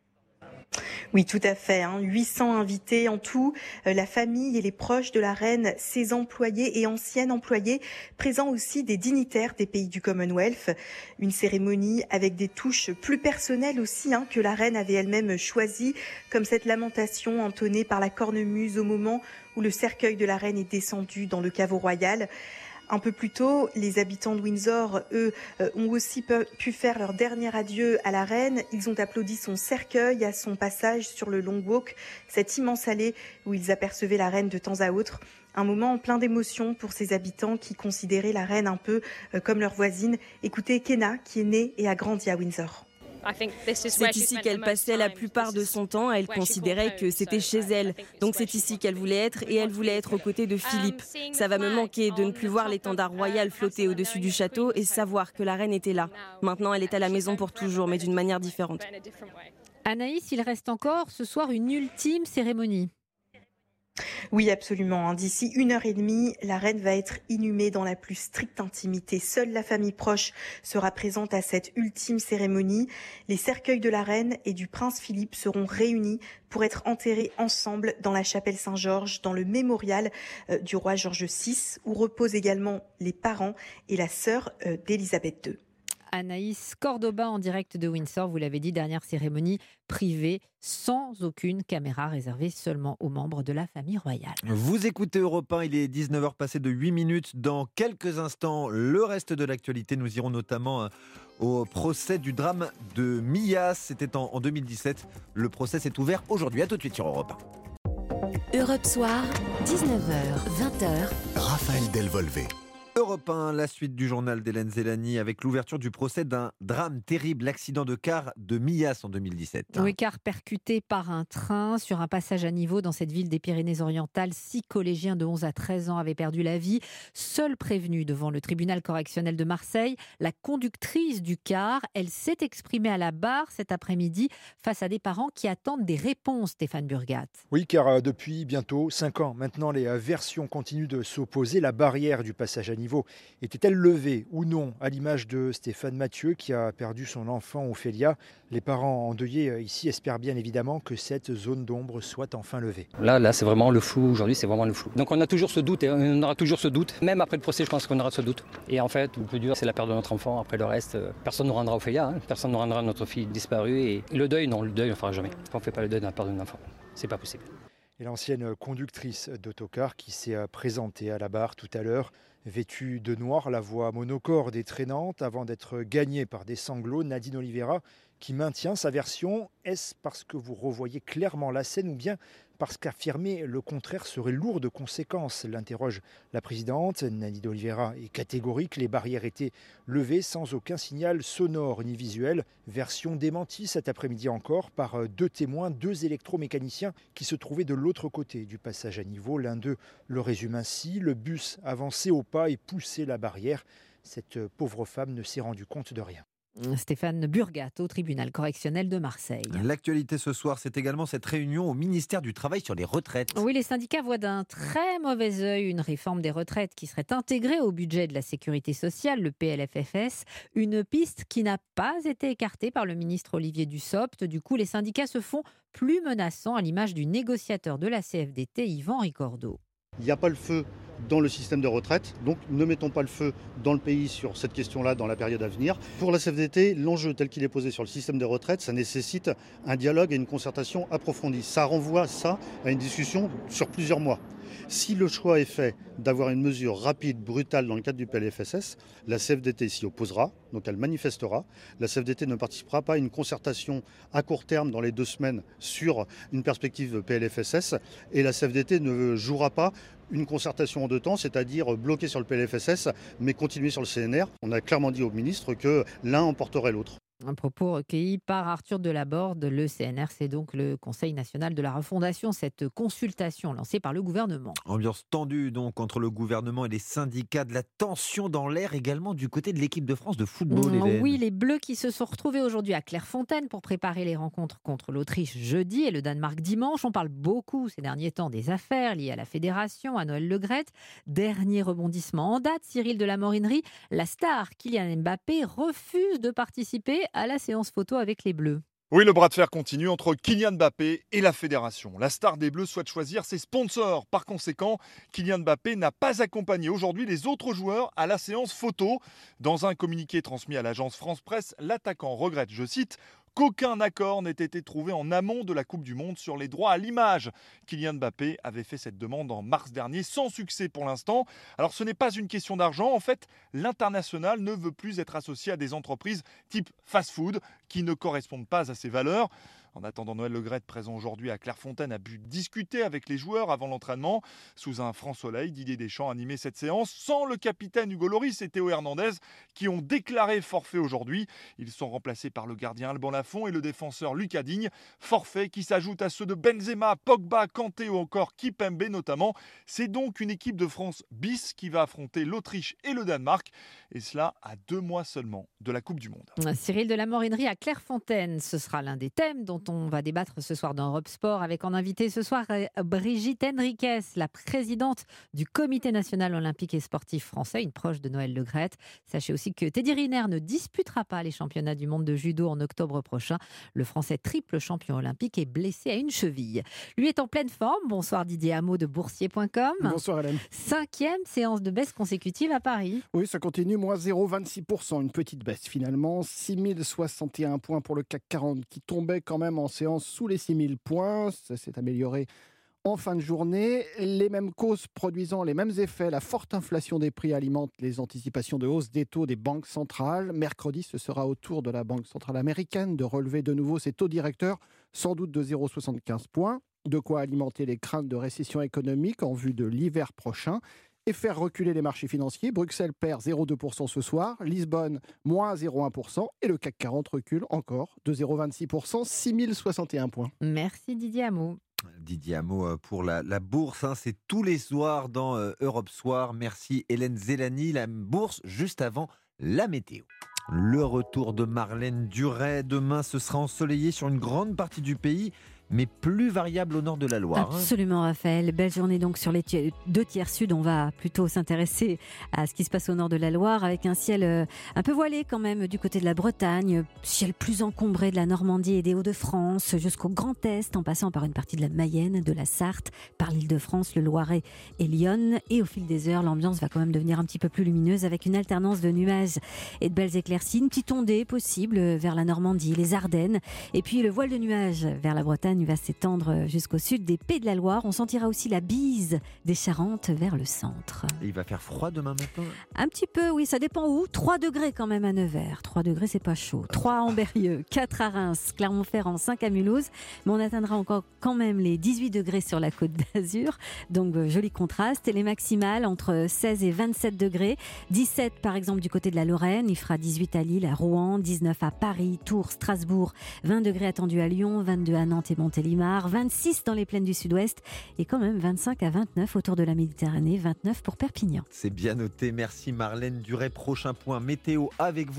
Oui, tout à fait. Hein. huit cents invités en tout, euh, la famille et les proches de la reine, ses employés et anciens employés, présents aussi des dignitaires des pays du Commonwealth. Une cérémonie avec des touches plus personnelles aussi hein, que la reine avait elle-même choisies, comme cette lamentation entonnée par la cornemuse au moment où le cercueil de la reine est descendu dans le caveau royal. Un peu plus tôt, les habitants de Windsor, eux, euh, ont aussi pu faire leur dernier adieu à la reine. Ils ont applaudi son cercueil à son passage sur le Long Walk, cette immense allée où ils apercevaient la reine de temps à autre. Un moment plein d'émotions pour ces habitants qui considéraient la reine un peu euh, comme leur voisine. Écoutez Kenna, qui est née et a grandi à Windsor. C'est ici qu'elle passait la plupart de son temps. Elle considérait que c'était chez elle. Donc c'est ici qu'elle voulait être et elle voulait être aux côtés de Philippe. Ça va me manquer de ne plus voir l'étendard royal flotter au-dessus du château et savoir que la reine était là. Maintenant, elle est à la maison pour toujours, mais d'une manière différente. Anaïs, il reste encore ce soir une ultime cérémonie. Oui, absolument. D'ici une heure et demie, la reine va être inhumée dans la plus stricte intimité. Seule la famille proche sera présente à cette ultime cérémonie. Les cercueils de la reine et du prince Philippe seront réunis pour être enterrés ensemble dans la chapelle Saint-Georges, dans le mémorial du roi George six, où reposent également les parents et la sœur d'Elisabeth deux. Anaïs Cordoba en direct de Windsor, vous l'avez dit, dernière cérémonie privée, sans aucune caméra, réservée seulement aux membres de la famille royale. Vous écoutez Europe un, il est dix-neuf heures passées de huit minutes. Dans quelques instants, le reste de l'actualité, nous irons notamment au procès du drame de Millas. C'était en deux mille dix-sept. Le procès s'est ouvert aujourd'hui. À tout de suite sur Europe un. Europe Soir, dix-neuf heures, vingt heures. Raphaël Delvolvé. Europe un, la suite du journal d'Hélène Zélani avec l'ouverture du procès d'un drame terrible, l'accident de car de Millas en deux mille dix-sept. Oui, car percuté par un train sur un passage à niveau dans cette ville des Pyrénées-Orientales, six collégiens de onze à treize ans avaient perdu la vie. Seule prévenue devant le tribunal correctionnel de Marseille, la conductrice du car, elle s'est exprimée à la barre cet après-midi face à des parents qui attendent des réponses, Stéphane Burgat. Oui, car depuis bientôt cinq ans, maintenant les versions continuent de s'opposer. La barrière du passage à niveau était-elle levée ou non, à l'image de Stéphane Mathieu qui a perdu son enfant Ophélia. Les parents endeuillés ici espèrent bien évidemment que cette zone d'ombre soit enfin levée. Là, là c'est vraiment le flou, aujourd'hui c'est vraiment le flou. Donc on a toujours ce doute et on aura toujours ce doute. Même après le procès, je pense qu'on aura ce doute. Et en fait, le plus dur, c'est la perte de notre enfant. Après le reste, personne ne nous rendra Ophélia, hein. Personne ne nous rendra notre fille disparue. Et le deuil, non, le deuil on ne le fera jamais. On ne fait pas le deuil de la perte d'un enfant. C'est pas possible. Et l'ancienne conductrice d'autocar qui s'est présentée à la barre tout à l'heure, vêtue de noir, la voix monocorde et traînante, avant d'être gagnée par des sanglots, Nadine Oliveira, qui maintient sa version. Est-ce parce que vous revoyez clairement la scène ou bien parce qu'affirmer le contraire serait lourd de conséquences, l'interroge la présidente. Nadine Oliveira est catégorique, les barrières étaient levées sans aucun signal sonore ni visuel. Version démentie cet après-midi encore par deux témoins, deux électromécaniciens qui se trouvaient de l'autre côté du passage à niveau. L'un d'eux le résume ainsi: le bus avançait au pas et poussait la barrière. Cette pauvre femme ne s'est rendue compte de rien. Stéphane Burgat au tribunal correctionnel de Marseille. L'actualité ce soir, c'est également cette réunion au ministère du Travail sur les retraites. Oui, les syndicats voient d'un très mauvais œil une réforme des retraites qui serait intégrée au budget de la sécurité sociale, le P L F F S, une piste qui n'a pas été écartée par le ministre Olivier Dussopt. Du coup, les syndicats se font plus menaçants à l'image du négociateur de la C F D T, Yvan Ricordo. Il n'y a pas le feu dans le système de retraite, donc ne mettons pas le feu dans le pays sur cette question-là dans la période à venir. Pour la C F D T, l'enjeu tel qu'il est posé sur le système des retraites, ça nécessite un dialogue et une concertation approfondie. Ça renvoie ça à une discussion sur plusieurs mois. Si le choix est fait d'avoir une mesure rapide, brutale dans le cadre du P L F S S, la C F D T s'y opposera, donc elle manifestera. La C F D T ne participera pas à une concertation à court terme dans les deux semaines sur une perspective P L F S S et la C F D T ne jouera pas une concertation en deux temps, c'est-à-dire bloquer sur le P L F S S mais continuer sur le C N R. On a clairement dit au ministre que l'un emporterait l'autre. Un propos recueilli par Arthur Delaborde. Le C N R, c'est donc le Conseil national de la refondation, cette consultation lancée par le gouvernement. Ambiance tendue donc entre le gouvernement et les syndicats, de la tension dans l'air également du côté de l'équipe de France de football. Mmh, oui, les Bleus qui se sont retrouvés aujourd'hui à Clairefontaine pour préparer les rencontres contre l'Autriche jeudi et le Danemark dimanche. On parle beaucoup ces derniers temps des affaires liées à la fédération, à Noël Le Graët. Dernier rebondissement en date, Cyril de la Morinerie, la star Kylian Mbappé refuse de participer à la séance photo avec les Bleus. Oui, le bras de fer continue entre Kylian Mbappé et la fédération. La star des Bleus souhaite choisir ses sponsors. Par conséquent, Kylian Mbappé n'a pas accompagné aujourd'hui les autres joueurs à la séance photo. Dans un communiqué transmis à l'agence France Presse, l'attaquant regrette, je cite, qu'aucun accord n'ait été trouvé en amont de la Coupe du Monde sur les droits à l'image. Kylian Mbappé avait fait cette demande en mars dernier, sans succès pour l'instant. Alors ce n'est pas une question d'argent. En fait, l'international ne veut plus être associé à des entreprises type fast-food qui ne correspondent pas à ses valeurs. En attendant, Noël Le Graët, présent aujourd'hui à Clairefontaine, a pu discuter avec les joueurs avant l'entraînement. Sous un franc soleil, Didier Deschamps a animé cette séance sans le capitaine Hugo Lloris et Théo Hernandez qui ont déclaré forfait aujourd'hui. Ils sont remplacés par le gardien Alban Lafont et le défenseur Lucas Digne. Forfait qui s'ajoute à ceux de Benzema, Pogba, Kanté ou encore Kipembe notamment. C'est donc une équipe de France bis qui va affronter l'Autriche et le Danemark. Et cela à deux mois seulement de la Coupe du Monde. Cyril de la Morinerie à Clairefontaine, ce sera l'un des thèmes dont on va débattre ce soir dans Europe Sport avec en invité ce soir Brigitte Henriquez, la présidente du Comité national olympique et sportif français, une proche de Noël Le Graët. Sachez aussi que Teddy Riner ne disputera pas les championnats du monde de judo en octobre prochain. Le Français triple champion olympique est blessé à une cheville. Lui est en pleine forme. Bonsoir Didier Hameau de boursier point com. Bonsoir Hélène. Cinquième séance de baisse consécutive à Paris. Oui, ça continue, moins zéro virgule vingt-six pour cent, une petite baisse finalement. six mille soixante et un points pour le C A C quarante qui tombait quand même en séance sous les six mille points. Ça s'est amélioré en fin de journée. Les mêmes causes produisant les mêmes effets. La forte inflation des prix alimente les anticipations de hausse des taux des banques centrales. Mercredi, ce sera au tour de la Banque centrale américaine de relever de nouveau ses taux directeurs, sans doute de zéro virgule soixante-quinze points. De quoi alimenter les craintes de récession économique en vue de l'hiver prochain et faire reculer les marchés financiers. Bruxelles perd zéro virgule deux pour cent ce soir, Lisbonne moins zéro virgule un pour cent et le C A C quarante recule encore de zéro virgule vingt-six pour cent, six mille soixante et un points. Merci Didier Hameau. Didier Hameau pour la, la bourse, hein, c'est tous les soirs dans euh, Europe Soir. Merci Hélène Zélani. La bourse juste avant la météo. Le retour de Marlène Duret. Demain, ce sera ensoleillé sur une grande partie du pays, mais plus variable au nord de la Loire. Absolument, Raphaël. Belle journée donc sur les deux tiers sud. On va plutôt s'intéresser à ce qui se passe au nord de la Loire avec un ciel un peu voilé quand même du côté de la Bretagne, ciel plus encombré de la Normandie et des Hauts-de-France jusqu'au Grand Est en passant par une partie de la Mayenne, de la Sarthe, par l'Île-de-France, le Loiret et Lyon. Et au fil des heures, l'ambiance va quand même devenir un petit peu plus lumineuse avec une alternance de nuages et de belles éclaircies. Une petite ondée possible vers la Normandie, les Ardennes et puis le voile de nuages vers la Bretagne va s'étendre jusqu'au sud des Pays de la Loire. On sentira aussi la bise des Charentes vers le centre. Et il va faire froid demain matin ? Un petit peu, oui, ça dépend où. trois degrés quand même à Nevers. trois degrés, c'est pas chaud. trois à Ambérieu, quatre à Reims, Clermont-Ferrand, cinq à Mulhouse. Mais on atteindra encore quand même les dix-huit degrés sur la Côte d'Azur. Donc, euh, joli contraste. Et les maximales entre seize et vingt-sept degrés. dix-sept par exemple du côté de la Lorraine. Il fera dix-huit à Lille, à Rouen, dix-neuf à Paris, Tours, Strasbourg. vingt degrés attendus à Lyon, vingt-deux à Nantes et Montélimar, vingt-six dans les plaines du sud-ouest et quand même vingt-cinq à vingt-neuf autour de la Méditerranée, vingt-neuf pour Perpignan. C'est bien noté, merci Marlène Duret. Prochain point météo avec vous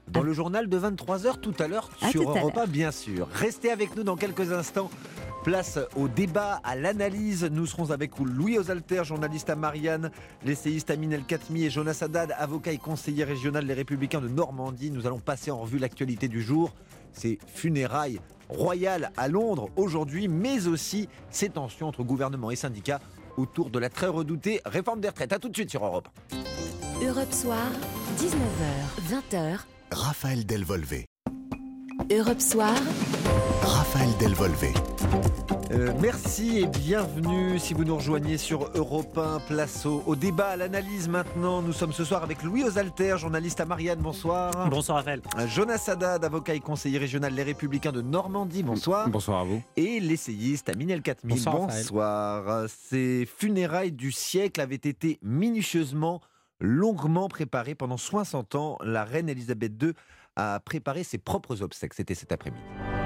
dans le journal de vingt-trois heures tout à l'heure À sur tout à Europe un, bien sûr. Restez avec nous dans quelques instants. Place au débat, à l'analyse. Nous serons avec Louis Osalter, journaliste à Marianne, l'essayiste Amine El Khatmi et Jonas Haddad, avocat et conseiller régional des Républicains de Normandie. Nous allons passer en revue l'actualité du jour. Ces funérailles royales à Londres aujourd'hui, mais aussi ces tensions entre gouvernement et syndicats autour de la très redoutée réforme des retraites. A tout de suite sur Europe. Europe Soir, dix-neuf heures, vingt heures. Raphaël Delvolvé. Europe Soir. Raphaël Delvolvé. Euh, merci et bienvenue si vous nous rejoignez sur Europe un, place au, au débat, à l'analyse maintenant. Nous sommes ce soir avec Louis Osalter, journaliste à Marianne, bonsoir. Bonsoir Raphaël. Jonas Haddad, avocat et conseiller régional Les Républicains de Normandie, bonsoir. Bonsoir à vous. Et l'essayiste Amine El Khatmi, bonsoir. Bonsoir. Ces funérailles du siècle avaient été minutieusement, longuement préparées pendant soixante ans. La reine Elisabeth deux a préparé ses propres obsèques, c'était cet après-midi.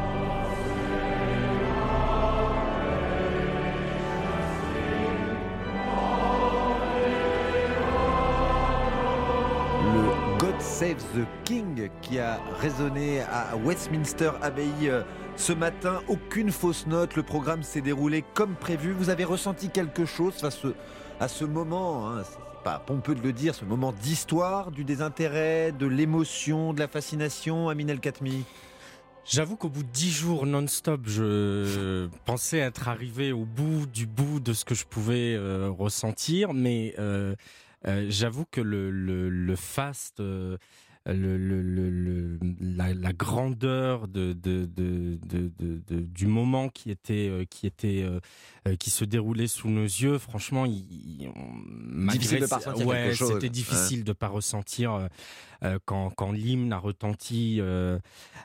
God Save the King qui a résonné à Westminster Abbey ce matin. Aucune fausse note, le programme s'est déroulé comme prévu. Vous avez ressenti quelque chose face à ce moment, hein, c'est pas pompeux de le dire, ce moment d'histoire, du désintérêt, de l'émotion, de la fascination, Amine El Khatmi? J'avoue qu'au bout de dix jours non-stop, je pensais être arrivé au bout du bout de ce que je pouvais euh, ressentir, mais euh, euh, j'avoue que le, le, le faste, euh, le, le, le, le, la, la grandeur de, de, de, de, de, de, du moment qui était, euh, qui était, euh, qui se déroulait sous nos yeux, franchement, il, il, on, difficile de pas ressentir ouais, quelque chose. C'était difficile hein. de pas ressentir. Euh, Euh, quand, quand l'hymne a retenti euh,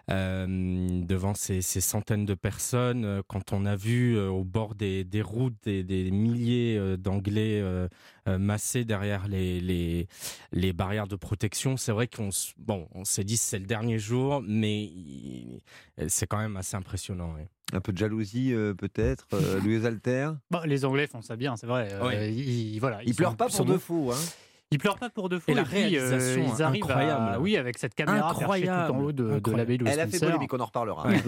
euh, devant ces, ces centaines de personnes, euh, quand on a vu euh, au bord des, des routes des, des milliers euh, d'Anglais euh, euh, massés derrière les, les, les barrières de protection, c'est vrai qu'on bon, on s'est dit c'est le dernier jour, mais il, c'est quand même assez impressionnant. Ouais. Un peu de jalousie euh, peut-être, euh, Louis Osalter. Bon, les Anglais font ça bien, c'est vrai. Euh, ouais. Ils, voilà, ils, ils pleurent sont, pas pour de faux, hein. Ils pleurent pas pour de faux. Et, et la puis, réalisation, euh, ils arrivent incroyable. À, oui, avec cette caméra incroyable. perchée tout en haut de, de l'abbaye de Westminster. Elle a fait polémique, on en reparlera. Ouais.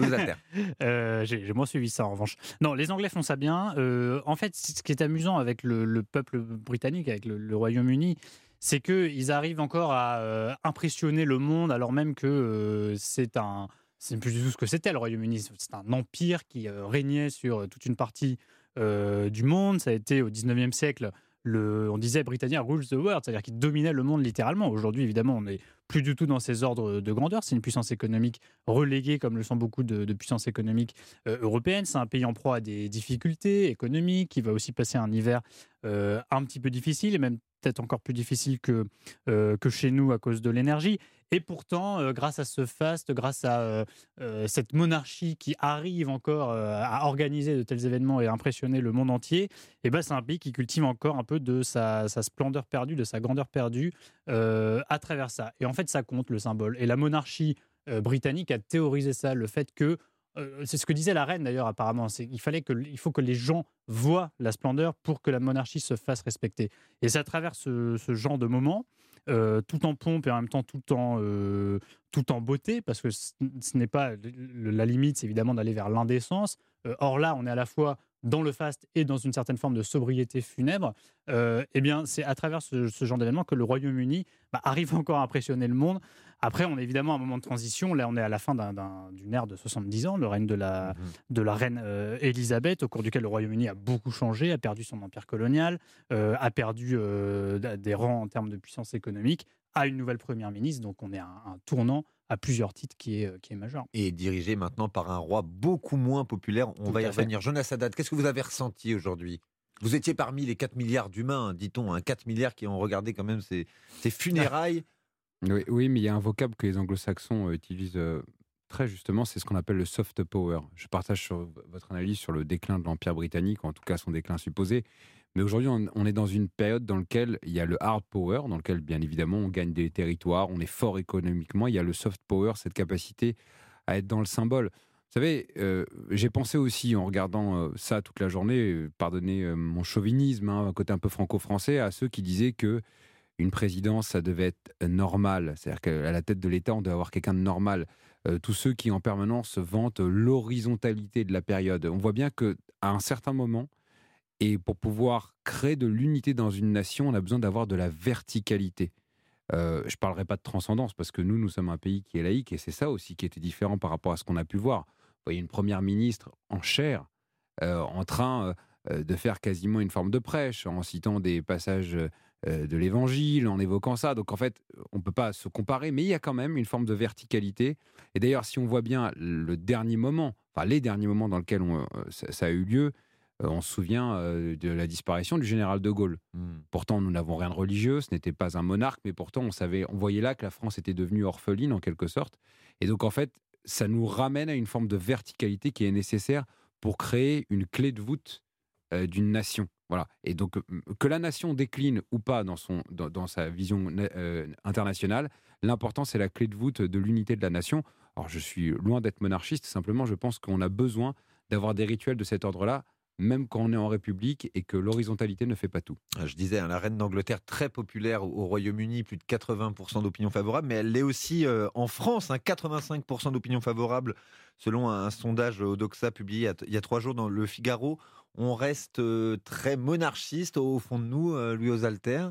euh, j'ai, j'ai moins suivi ça en revanche. Non, les Anglais font ça bien. Euh, en fait, ce qui est amusant avec le, le peuple britannique, avec le, le Royaume-Uni, c'est qu'ils arrivent encore à euh, impressionner le monde, alors même que euh, c'est un, c'est plus du tout ce que c'était le Royaume-Uni. C'est un empire qui euh, régnait sur toute une partie euh, du monde. Ça a été au dix-neuvième siècle. Le, on disait Britannia rules the world, c'est-à-dire qu'il dominait le monde littéralement. Aujourd'hui, évidemment, on n'est plus du tout dans ces ordres de grandeur. C'est une puissance économique reléguée, comme le sont beaucoup de, de puissances économiques euh, européennes. C'est un pays en proie à des difficultés économiques, qui va aussi passer un hiver euh, un petit peu difficile, et même peut-être encore plus difficile que, euh, que chez nous à cause de l'énergie. Et pourtant, euh, grâce à ce faste, grâce à euh, euh, cette monarchie qui arrive encore euh, à organiser de tels événements et à impressionner le monde entier, eh ben, c'est un pays qui cultive encore un peu de sa, sa splendeur perdue, de sa grandeur perdue euh, à travers ça. Et en fait, ça compte, le symbole. Et la monarchie euh, britannique a théorisé ça, le fait que, euh, c'est ce que disait la reine d'ailleurs apparemment, c'est qu'il fallait que, il faut que les gens voient la splendeur pour que la monarchie se fasse respecter. Et c'est à travers ce, ce genre de moments, Euh, tout en pompe et en même temps tout en, euh, tout en beauté, parce que ce, ce n'est pas la limite, c'est évidemment d'aller vers l'indécence. Euh, or là, on est à la fois dans le faste et dans une certaine forme de sobriété funèbre. Euh, eh bien, c'est à travers ce, ce genre d'événement que le Royaume-Uni bah, arrive encore à impressionner le monde. Après, on est évidemment à un moment de transition. Là, on est à la fin d'un, d'un, d'une ère de soixante-dix ans, le règne de la, mmh. de la reine euh, Elisabeth, au cours duquel le Royaume-Uni a beaucoup changé, a perdu son empire colonial, euh, a perdu euh, des rangs en termes de puissance économique, a une nouvelle première ministre. Donc, on est à un, un tournant à plusieurs titres qui est, qui est majeur. Et dirigé maintenant par un roi beaucoup moins populaire. On Tout va y revenir. Jonas Haddad, qu'est-ce que vous avez ressenti aujourd'hui ? Vous étiez parmi les quatre milliards d'humains, dit-on, hein, quatre milliards qui ont regardé quand même ces, ces funérailles. Oui, oui, mais il y a un vocable que les anglo-saxons utilisent euh, très justement, c'est ce qu'on appelle le soft power. Je partage sur votre analyse sur le déclin de l'Empire britannique, ou en tout cas son déclin supposé. Mais aujourd'hui, on, on est dans une période dans laquelle il y a le hard power, dans lequel, bien évidemment, on gagne des territoires, on est fort économiquement. Il y a le soft power, cette capacité à être dans le symbole. Vous savez, euh, j'ai pensé aussi, en regardant euh, ça toute la journée, euh, pardonnez euh, mon chauvinisme, hein, un côté un peu franco-français, à ceux qui disaient que une présidence, ça devait être normal. C'est-à-dire qu'à la tête de l'État, on devait avoir quelqu'un de normal. Euh, tous ceux qui, en permanence, vantent l'horizontalité de la période. On voit bien qu'à un certain moment, et pour pouvoir créer de l'unité dans une nation, on a besoin d'avoir de la verticalité. Euh, je ne parlerai pas de transcendance, parce que nous, nous sommes un pays qui est laïque, et c'est ça aussi qui était différent par rapport à ce qu'on a pu voir. Vous voyez une première ministre en chair, euh, en train euh, de faire quasiment une forme de prêche, en citant des passages euh, de l'Évangile, en évoquant ça. Donc en fait, on ne peut pas se comparer, mais il y a quand même une forme de verticalité. Et d'ailleurs, si on voit bien le dernier moment, enfin les derniers moments dans lesquels on, euh, ça, ça a eu lieu, euh, on se souvient euh, de la disparition du général de Gaulle. Mm. Pourtant, nous n'avons rien de religieux, ce n'était pas un monarque, mais pourtant, on savait, on voyait là que la France était devenue orpheline en quelque sorte. Et donc en fait, ça nous ramène à une forme de verticalité qui est nécessaire pour créer une clé de voûte euh, d'une nation. Voilà. Et donc, que la nation décline ou pas dans, son, dans, dans sa vision euh, internationale, l'important, c'est la clé de voûte de l'unité de la nation. Alors, je suis loin d'être monarchiste, simplement, je pense qu'on a besoin d'avoir des rituels de cet ordre-là, même quand on est en République et que l'horizontalité ne fait pas tout. Je disais, hein, la reine d'Angleterre, très populaire au Royaume-Uni, plus de quatre-vingts pour cent d'opinion favorable, mais elle l'est aussi euh, en France, hein, quatre-vingt-cinq pour cent d'opinion favorable, selon un, un sondage Odoxa publié il y, a, il y a trois jours dans Le Figaro. On reste euh, très monarchiste au fond de nous, euh, Louis Osalter.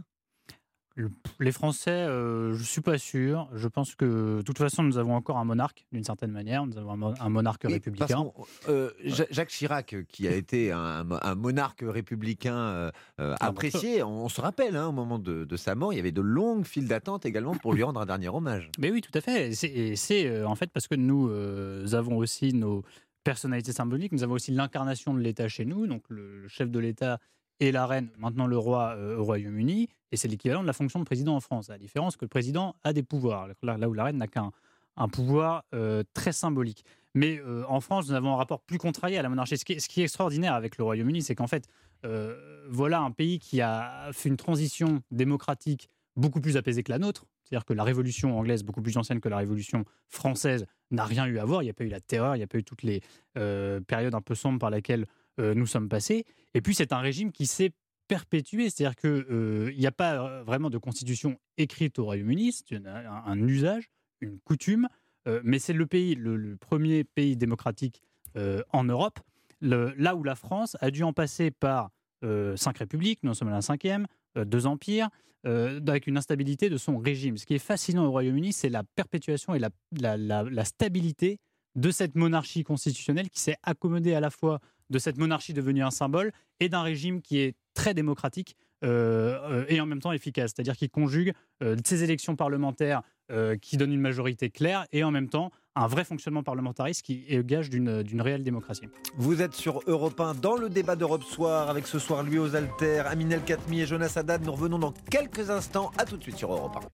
Les Français, euh, je ne suis pas sûr. Je pense que, de toute façon, nous avons encore un monarque, d'une certaine manière. Nous avons un monarque Et républicain. Euh, Jacques Chirac, qui a été un, un monarque républicain euh, apprécié, on, on se rappelle, hein, au moment de, de sa mort, il y avait de longues files d'attente également pour lui rendre un dernier hommage. Mais oui, tout à fait. Et c'est, et c'est euh, en fait parce que nous euh, avons aussi nos personnalités symboliques. Nous avons aussi l'incarnation de l'État chez nous, donc le, le chef de l'État et la reine, maintenant le roi euh, au Royaume-Uni, et c'est l'équivalent de la fonction de président en France, à la différence que le président a des pouvoirs, là, là où la reine n'a qu'un un pouvoir euh, très symbolique. Mais euh, en France, nous avons un rapport plus contrarié à la monarchie. Ce qui est, ce qui est extraordinaire avec le Royaume-Uni, c'est qu'en fait, euh, voilà un pays qui a fait une transition démocratique beaucoup plus apaisée que la nôtre. C'est-à-dire que la révolution anglaise, beaucoup plus ancienne que la révolution française, n'a rien eu à voir. Il n'y a pas eu la terreur, il n'y a pas eu toutes les euh, périodes un peu sombres par lesquelles euh, nous sommes passés. Et puis, c'est un régime qui s'est perpétué. C'est-à-dire qu'il euh, n'y a pas vraiment de constitution écrite au Royaume-Uni. C'est un, un, un usage, une coutume. Euh, mais c'est le pays, le, le premier pays démocratique euh, en Europe. Le, là où la France a dû en passer par euh, cinq républiques, nous en sommes à la cinquième, euh, deux empires, euh, avec une instabilité de son régime. Ce qui est fascinant au Royaume-Uni, c'est la perpétuation et la, la, la, la stabilité de cette monarchie constitutionnelle qui s'est accommodée à la fois de cette monarchie devenue un symbole et d'un régime qui est très démocratique euh, euh, et en même temps efficace. C'est-à-dire qui conjugue euh, ces élections parlementaires euh, qui donnent une majorité claire et en même temps un vrai fonctionnement parlementariste qui est gage d'une, d'une réelle démocratie. Vous êtes sur Europe un dans le débat d'Europe Soir avec ce soir Louis Osalter, Aminel Khatmi et Jonas Haddad. Nous revenons dans quelques instants. À tout de suite sur Europe un.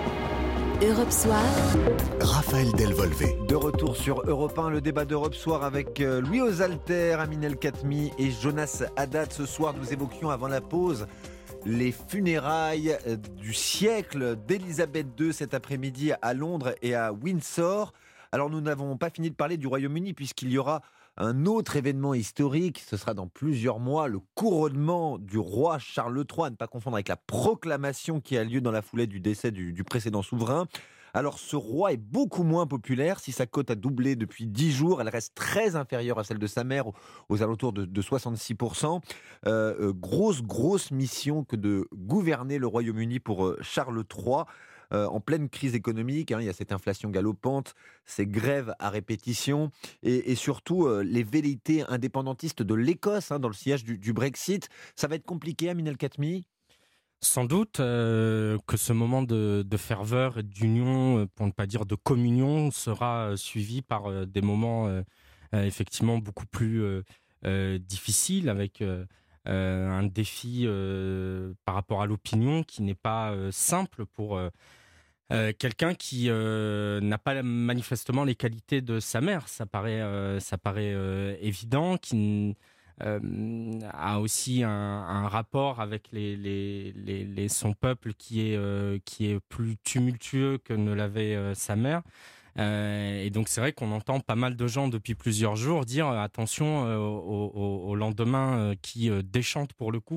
Europe Soir. Raphaël Delvolvé. De retour sur Europe un, le débat d'Europe Soir avec Louis Osalter, Aminel Khatmi et Jonas Haddad. Ce soir, nous évoquions avant la pause les funérailles du siècle d'Élisabeth deux cet après-midi à Londres et à Windsor. Alors nous n'avons pas fini de parler du Royaume-Uni puisqu'il y aura un autre événement historique, ce sera dans plusieurs mois, le couronnement du roi Charles trois, à ne pas confondre avec la proclamation qui a lieu dans la foulée du décès du, du précédent souverain. Alors ce roi est beaucoup moins populaire, si sa cote a doublé depuis dix jours, elle reste très inférieure à celle de sa mère, aux, aux alentours de, de soixante-six pour cent. Euh, euh, grosse, grosse mission que de gouverner le Royaume-Uni pour euh, Charles trois. Euh, en pleine crise économique, hein, il y a cette inflation galopante, ces grèves à répétition et, et surtout euh, les velléités indépendantistes de l'Écosse hein, dans le sillage du, du Brexit. Ça va être compliqué, Aminel Khatmi ? Sans doute euh, que ce moment de, de ferveur et d'union, pour ne pas dire de communion, sera suivi par euh, des moments euh, euh, effectivement beaucoup plus euh, euh, difficiles avec euh, euh, un défi euh, par rapport à l'opinion qui n'est pas euh, simple pour euh, euh, quelqu'un qui euh, n'a pas manifestement les qualités de sa mère. Ça paraît, euh, ça paraît euh, évident, qui Euh, a aussi un, un rapport avec les, les, les, les, son peuple qui est, euh, qui est plus tumultueux que ne l'avait euh, sa mère. Euh, et donc c'est vrai qu'on entend pas mal de gens depuis plusieurs jours dire euh, attention euh, au, au, au lendemain euh, qui euh, déchante pour le coup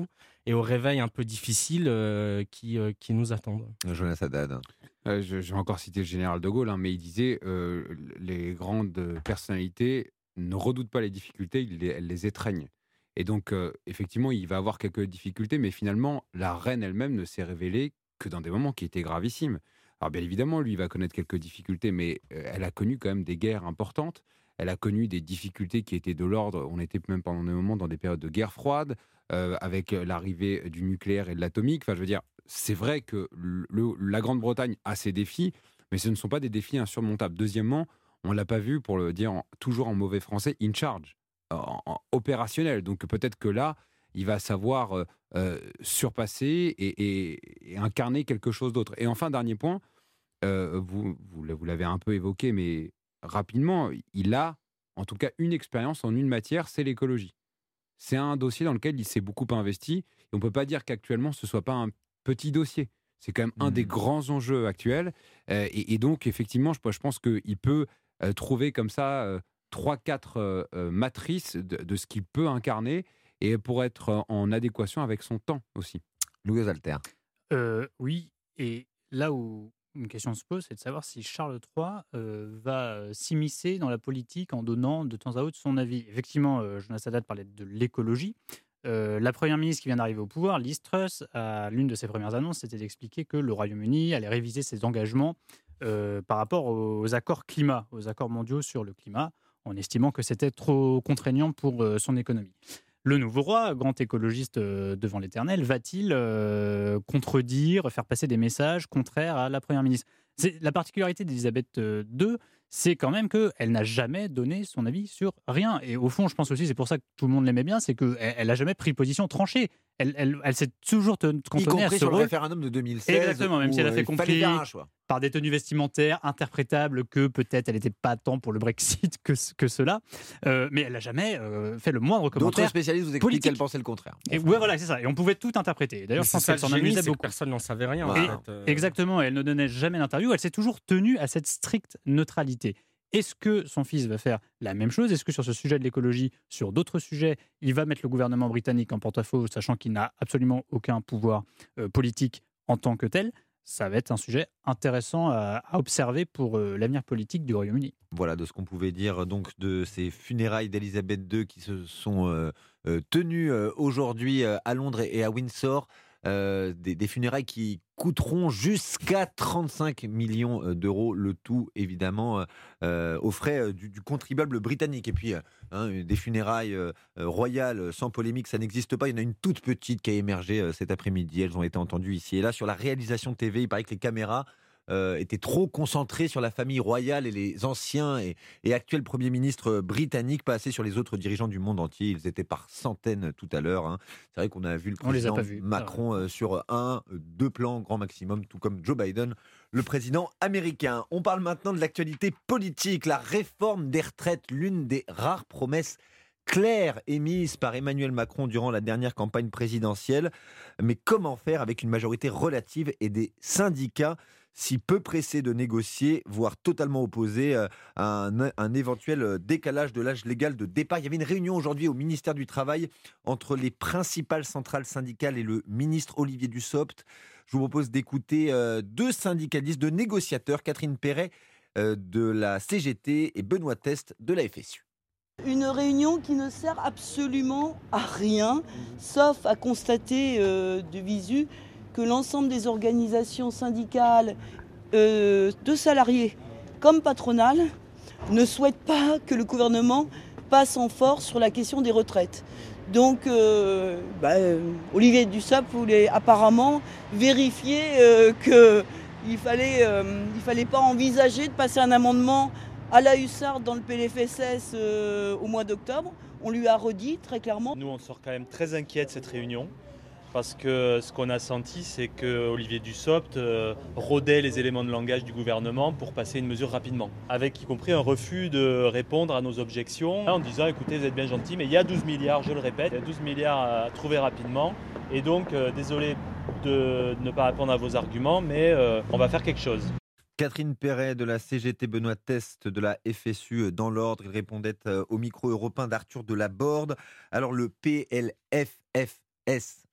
et au réveil un peu difficile euh, qui, euh, qui nous attendent. Jonas Haddad. Euh, je, je vais encore citer le général de Gaulle, hein, mais il disait euh, les grandes personnalités ne redoutent pas les difficultés, ils les, elles les étreignent. Et donc, euh, effectivement, il va avoir quelques difficultés, mais finalement, la reine elle-même ne s'est révélée que dans des moments qui étaient gravissimes. Alors, bien évidemment, lui, il va connaître quelques difficultés, mais euh, elle a connu quand même des guerres importantes. Elle a connu des difficultés qui étaient de l'ordre, on était même pendant des moments dans des périodes de guerre froide, euh, avec l'arrivée du nucléaire et de l'atomique. Enfin, je veux dire, c'est vrai que le, la Grande-Bretagne a ses défis, mais ce ne sont pas des défis insurmontables. Deuxièmement, on ne l'a pas vu, pour le dire en, toujours en mauvais français, in charge, en, en opérationnel. Donc peut-être que là, il va savoir euh, euh, surpasser et, et, et incarner quelque chose d'autre. Et enfin, dernier point, euh, vous, vous, vous l'avez un peu évoqué, mais rapidement, il a en tout cas une expérience en une matière, c'est l'écologie. C'est un dossier dans lequel il s'est beaucoup investi, et on ne peut pas dire qu'actuellement ce ne soit pas un petit dossier. C'est quand même mmh. un des grands enjeux actuels, euh, et, et donc effectivement, je, je pense qu'il peut euh, trouver comme ça euh, trois, quatre euh, matrices de, de ce qu'il peut incarner, et pour être en adéquation avec son temps aussi. Louis Alter. Euh, oui, et là où une question se pose, c'est de savoir si Charles trois euh, va s'immiscer dans la politique en donnant de temps à autre son avis. Effectivement, euh, Jonas Haddad parlait de l'écologie. Euh, la première ministre qui vient d'arriver au pouvoir, Liz Truss, à l'une de ses premières annonces, c'était d'expliquer que le Royaume-Uni allait réviser ses engagements euh, par rapport aux accords climat, aux accords mondiaux sur le climat, en estimant que c'était trop contraignant pour euh, son économie. Le nouveau roi, grand écologiste euh, devant l'éternel, va-t-il euh, contredire, faire passer des messages contraires à la première ministre ? C'est, la particularité d'Elisabeth deux, c'est quand même qu'elle n'a jamais donné son avis sur rien. Et au fond, je pense aussi, c'est pour ça que tout le monde l'aimait bien, c'est qu'elle n'a jamais pris position tranchée. Elle, elle, elle s'est toujours cantonnée à ce rôle. Y compris sur le référendum de deux mille seize. Exactement, même si elle a fait il compris choix. par des tenues vestimentaires interprétables que peut-être elle n'était pas tant pour le Brexit que, que cela. Euh, mais elle n'a jamais euh, fait le moindre commentaire. D'autres spécialistes vous expliquent qu'elle pensait le contraire. Et ouais, voilà, c'est ça. Et on pouvait tout interpréter. D'ailleurs, je pense qu'elle s'en amusait beaucoup. Personne n'en savait rien. Et, en fait. euh... Exactement. Elle ne donnait jamais d'interview. Elle s'est toujours tenue à cette stricte neutralité. Est-ce que son fils va faire la même chose ? Est-ce que sur ce sujet de l'écologie, sur d'autres sujets, il va mettre le gouvernement britannique en porte-à-faux, sachant qu'il n'a absolument aucun pouvoir euh, politique en tant que tel ? Ça va être un sujet intéressant à, à observer pour euh, l'avenir politique du Royaume-Uni. Voilà de ce qu'on pouvait dire donc de ces funérailles d'Elisabeth deux qui se sont euh, euh, tenues euh, aujourd'hui euh, à Londres et à Windsor. Euh, des, des funérailles qui coûteront jusqu'à trente-cinq millions d'euros, le tout évidemment euh, aux frais du, du contribuable britannique. Et puis hein, des funérailles euh, royales sans polémique, ça n'existe pas. Il y en a une toute petite qui a émergé euh, cet après-midi. Elles ont été entendues ici et là sur la réalisation T V. Il paraît que les caméras Euh, étaient trop concentrés sur la famille royale et les anciens et, et actuels premiers ministres britanniques, pas assez sur les autres dirigeants du monde entier. Ils étaient par centaines tout à l'heure. Hein. C'est vrai qu'on a vu le président Macron euh, sur un, deux plans grand maximum, tout comme Joe Biden, le président américain. On parle maintenant de l'actualité politique, la réforme des retraites, l'une des rares promesses claire émise par Emmanuel Macron durant la dernière campagne présidentielle. Mais comment faire avec une majorité relative et des syndicats si peu pressés de négocier, voire totalement opposés à un, un éventuel décalage de l'âge légal de départ ? Il y avait une réunion aujourd'hui au ministère du Travail entre les principales centrales syndicales et le ministre Olivier Dussopt. Je vous propose d'écouter euh, deux syndicalistes, deux négociateurs, Catherine Perret euh, de la C G T et Benoît Test de la F S U. Une réunion qui ne sert absolument à rien, sauf à constater euh, de visu que l'ensemble des organisations syndicales euh, de salariés comme patronales ne souhaitent pas que le gouvernement passe en force sur la question des retraites. Donc euh, bah, euh, Olivier Dussopt voulait apparemment vérifier euh, qu'il ne fallait, euh, il fallait pas envisager de passer un amendement à la hussarde dans le P L F S S euh, au mois d'octobre. On lui a redit très clairement. Nous, on sort quand même très inquiets de cette réunion parce que ce qu'on a senti, c'est que Olivier Dussopt euh, rodait les éléments de langage du gouvernement pour passer une mesure rapidement, avec y compris un refus de répondre à nos objections en disant écoutez, vous êtes bien gentils, mais il y a douze milliards, je le répète, il y a douze milliards à trouver rapidement. Et donc, euh, désolé de ne pas répondre à vos arguments, mais euh, on va faire quelque chose. Catherine Perret de la C G T, Benoît Test de la F S U dans l'ordre. Il répondait au micro européen d'Arthur Delaborde. Alors le P L F F S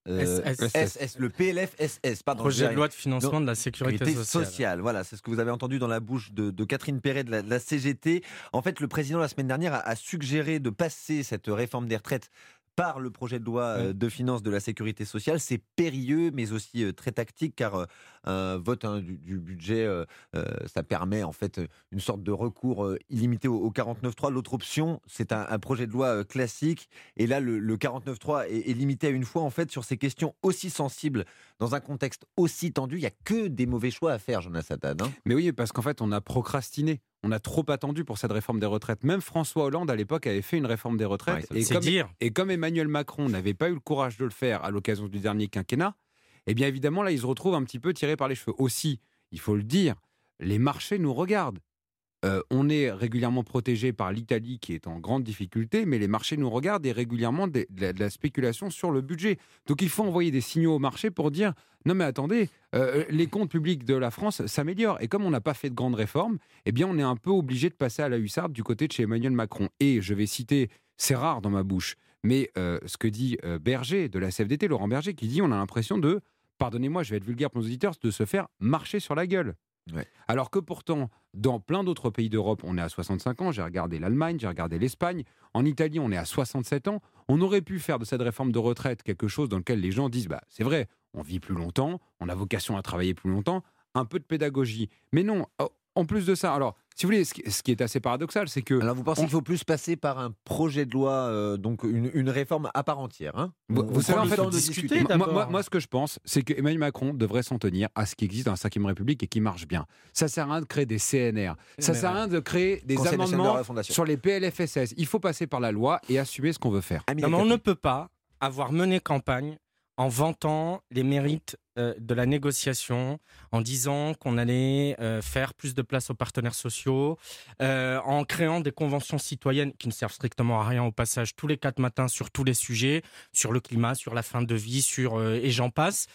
Euh, S S. S S, le P L F S S, pardon. Projet de loi de financement de la sécurité sociale. sociale. Voilà, c'est ce que vous avez entendu dans la bouche de, de Catherine Perret de la, de la C G T. En fait, le président la semaine dernière a, a suggéré de passer cette réforme des retraites par le projet de loi euh, de finances de la sécurité sociale. C'est périlleux, mais aussi euh, très tactique, car euh, un vote hein, du, du budget, euh, euh, ça permet en fait une sorte de recours euh, illimité au, au quarante-neuf trois. L'autre option, c'est un, un projet de loi euh, classique, et là, le, le quarante-neuf trois est, est limité à une fois. En fait, sur ces questions aussi sensibles, dans un contexte aussi tendu, il n'y a que des mauvais choix à faire, Jonas Haddad. Hein. Mais oui, parce qu'en fait, on a procrastiné. On a trop attendu pour cette réforme des retraites. Même François Hollande, à l'époque, avait fait une réforme des retraites. Ouais, et, comme, dire. et comme Emmanuel Macron n'avait pas eu le courage de le faire à l'occasion du dernier quinquennat, eh bien évidemment, là, il se retrouve un petit peu tiré par les cheveux. Aussi, il faut le dire, les marchés nous regardent. Euh, on est régulièrement protégé par l'Italie qui est en grande difficulté, mais les marchés nous regardent et régulièrement de, de, de la spéculation sur le budget. Donc il faut envoyer des signaux au marché pour dire non mais attendez, euh, les comptes publics de la France s'améliorent. Et comme on n'a pas fait de grandes réformes, eh bien on est un peu obligé de passer à la hussarde du côté de chez Emmanuel Macron. Et je vais citer, c'est rare dans ma bouche, mais euh, ce que dit euh, Berger de la C F D T, Laurent Berger, qui dit on a l'impression de, pardonnez-moi, je vais être vulgaire pour nos auditeurs, de se faire marcher sur la gueule. Ouais. Alors que pourtant, dans plein d'autres pays d'Europe, on est à soixante-cinq ans. J'ai regardé l'Allemagne, j'ai regardé l'Espagne. En Italie, on est à soixante-sept ans. On aurait pu faire de cette réforme de retraite quelque chose dans lequel les gens disent bah, c'est vrai, on vit plus longtemps, on a vocation à travailler plus longtemps, un peu de pédagogie. Mais non, en plus de ça, alors, si vous voulez, ce qui est assez paradoxal, c'est que... Alors, vous pensez on... qu'il faut plus passer par un projet de loi, euh, donc une, une réforme à part entière hein Vous, on, vous on savez, en fait, de discuter, moi, moi, moi, ce que je pense, c'est qu'Emmanuel Macron devrait s'en tenir à ce qui existe dans la cinquième République et qui marche bien. Ça sert à rien de créer des C N R. Ça sert à rien de créer des Conseil amendements de sur les P L F S S. Il faut passer par la loi et assumer ce qu'on veut faire. Non, mais on ne peut pas avoir mené campagne en vantant les mérites euh, de la négociation, en disant qu'on allait euh, faire plus de place aux partenaires sociaux, euh, en créant des conventions citoyennes qui ne servent strictement à rien au passage tous les quatre matins sur tous les sujets, sur le climat, sur la fin de vie, sur euh, et j'en passe,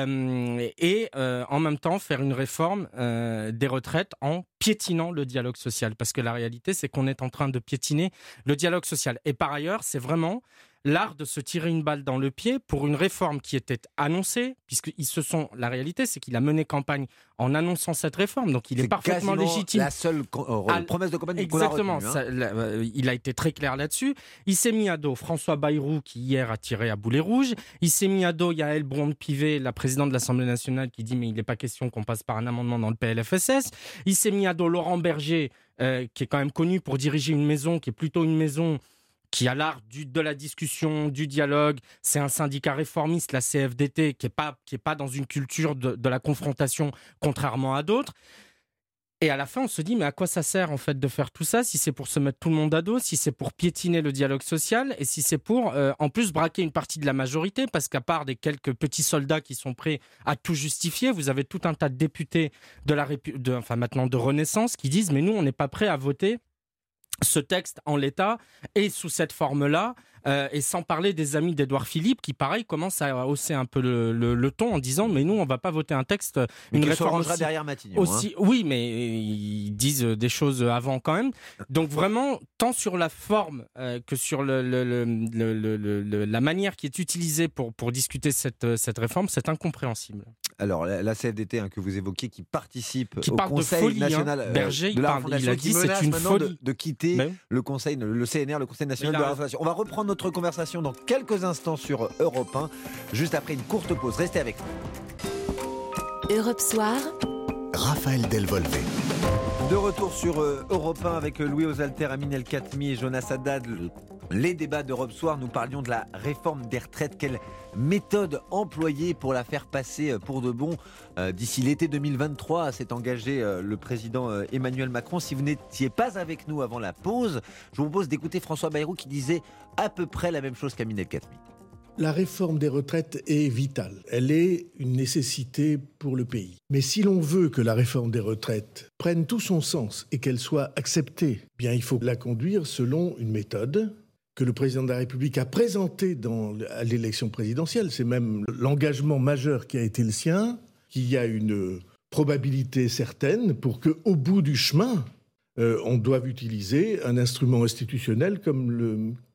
euh, et euh, en même temps faire une réforme euh, des retraites en piétinant le dialogue social, parce que la réalité c'est qu'on est en train de piétiner le dialogue social. Et par ailleurs, c'est vraiment l'art de se tirer une balle dans le pied pour une réforme qui était annoncée, puisqu'ils se sont. La réalité, c'est qu'il a mené campagne en annonçant cette réforme, donc il est, est parfaitement légitime. La seule euh, à, promesse de campagne qu'on a retenue. Exactement, ça, là, il a été très clair là-dessus. Il s'est mis à dos François Bayrou, qui hier a tiré à boulet rouge. Il s'est mis à dos Yaël Braun-Pivet, la présidente de l'Assemblée nationale, qui dit mais il n'est pas question qu'on passe par un amendement dans le P L F S S. Il s'est mis à dos Laurent Berger, euh, qui est quand même connu pour diriger une maison, qui est plutôt une maison qui a l'art du, de la discussion, du dialogue. C'est un syndicat réformiste, la C F D T, qui n'est pas, qui est pas dans une culture de, de la confrontation, contrairement à d'autres. Et à la fin, on se dit, mais à quoi ça sert en fait de faire tout ça, si c'est pour se mettre tout le monde à dos, si c'est pour piétiner le dialogue social, et si c'est pour, euh, en plus, braquer une partie de la majorité, parce qu'à part des quelques petits soldats qui sont prêts à tout justifier, vous avez tout un tas de députés de la Répu- de, enfin maintenant de Renaissance qui disent, mais nous, on n'est pas prêts à voter ce texte en l'état et sous cette forme-là, euh, et sans parler des amis d'Édouard Philippe qui, pareil, commencent à hausser un peu le, le, le ton en disant mais nous, on ne va pas voter un texte, une mais réforme aussi, derrière Matignon. Aussi, hein. Oui, mais ils disent des choses avant quand même. Donc vraiment, tant sur la forme euh, que sur le, le, le, le, le, le, la manière qui est utilisée pour, pour discuter cette, cette réforme, c'est incompréhensible. Alors, la, la C F D T hein, que vous évoquiez, qui participe qui au Conseil folie, national hein. Berger, euh, de la parle, Refondation, il a qui dit menace c'est une maintenant folie de, de quitter Mais... le Conseil, le C N R, le Conseil national de la Refondation. On va reprendre notre conversation dans quelques instants sur Europe un, juste après une courte pause. Restez avec nous. Europe Soir, Raphaël Delvolvé. De retour sur euh, Europe un avec Louis Osalter, Amine El Khatmi et Jonas Haddad. Le, les débats d'Europe Soir, nous parlions de la réforme des retraites. Quelle méthode employée pour la faire passer pour de bon euh, d'ici l'été deux mille vingt-trois, s'est engagé euh, le président euh, Emmanuel Macron. Si vous n'étiez pas avec nous avant la pause, je vous propose d'écouter François Bayrou qui disait à peu près la même chose qu'Amine El Khatmi. La réforme des retraites est vitale. Elle est une nécessité pour le pays. Mais si l'on veut que la réforme des retraites prenne tout son sens et qu'elle soit acceptée, bien il faut la conduire selon une méthode que le président de la République a présentée dans, à l'élection présidentielle. C'est même l'engagement majeur qui a été le sien, qu'il y a une probabilité certaine pour qu'au bout du chemin, euh, on doive utiliser un instrument institutionnel comme le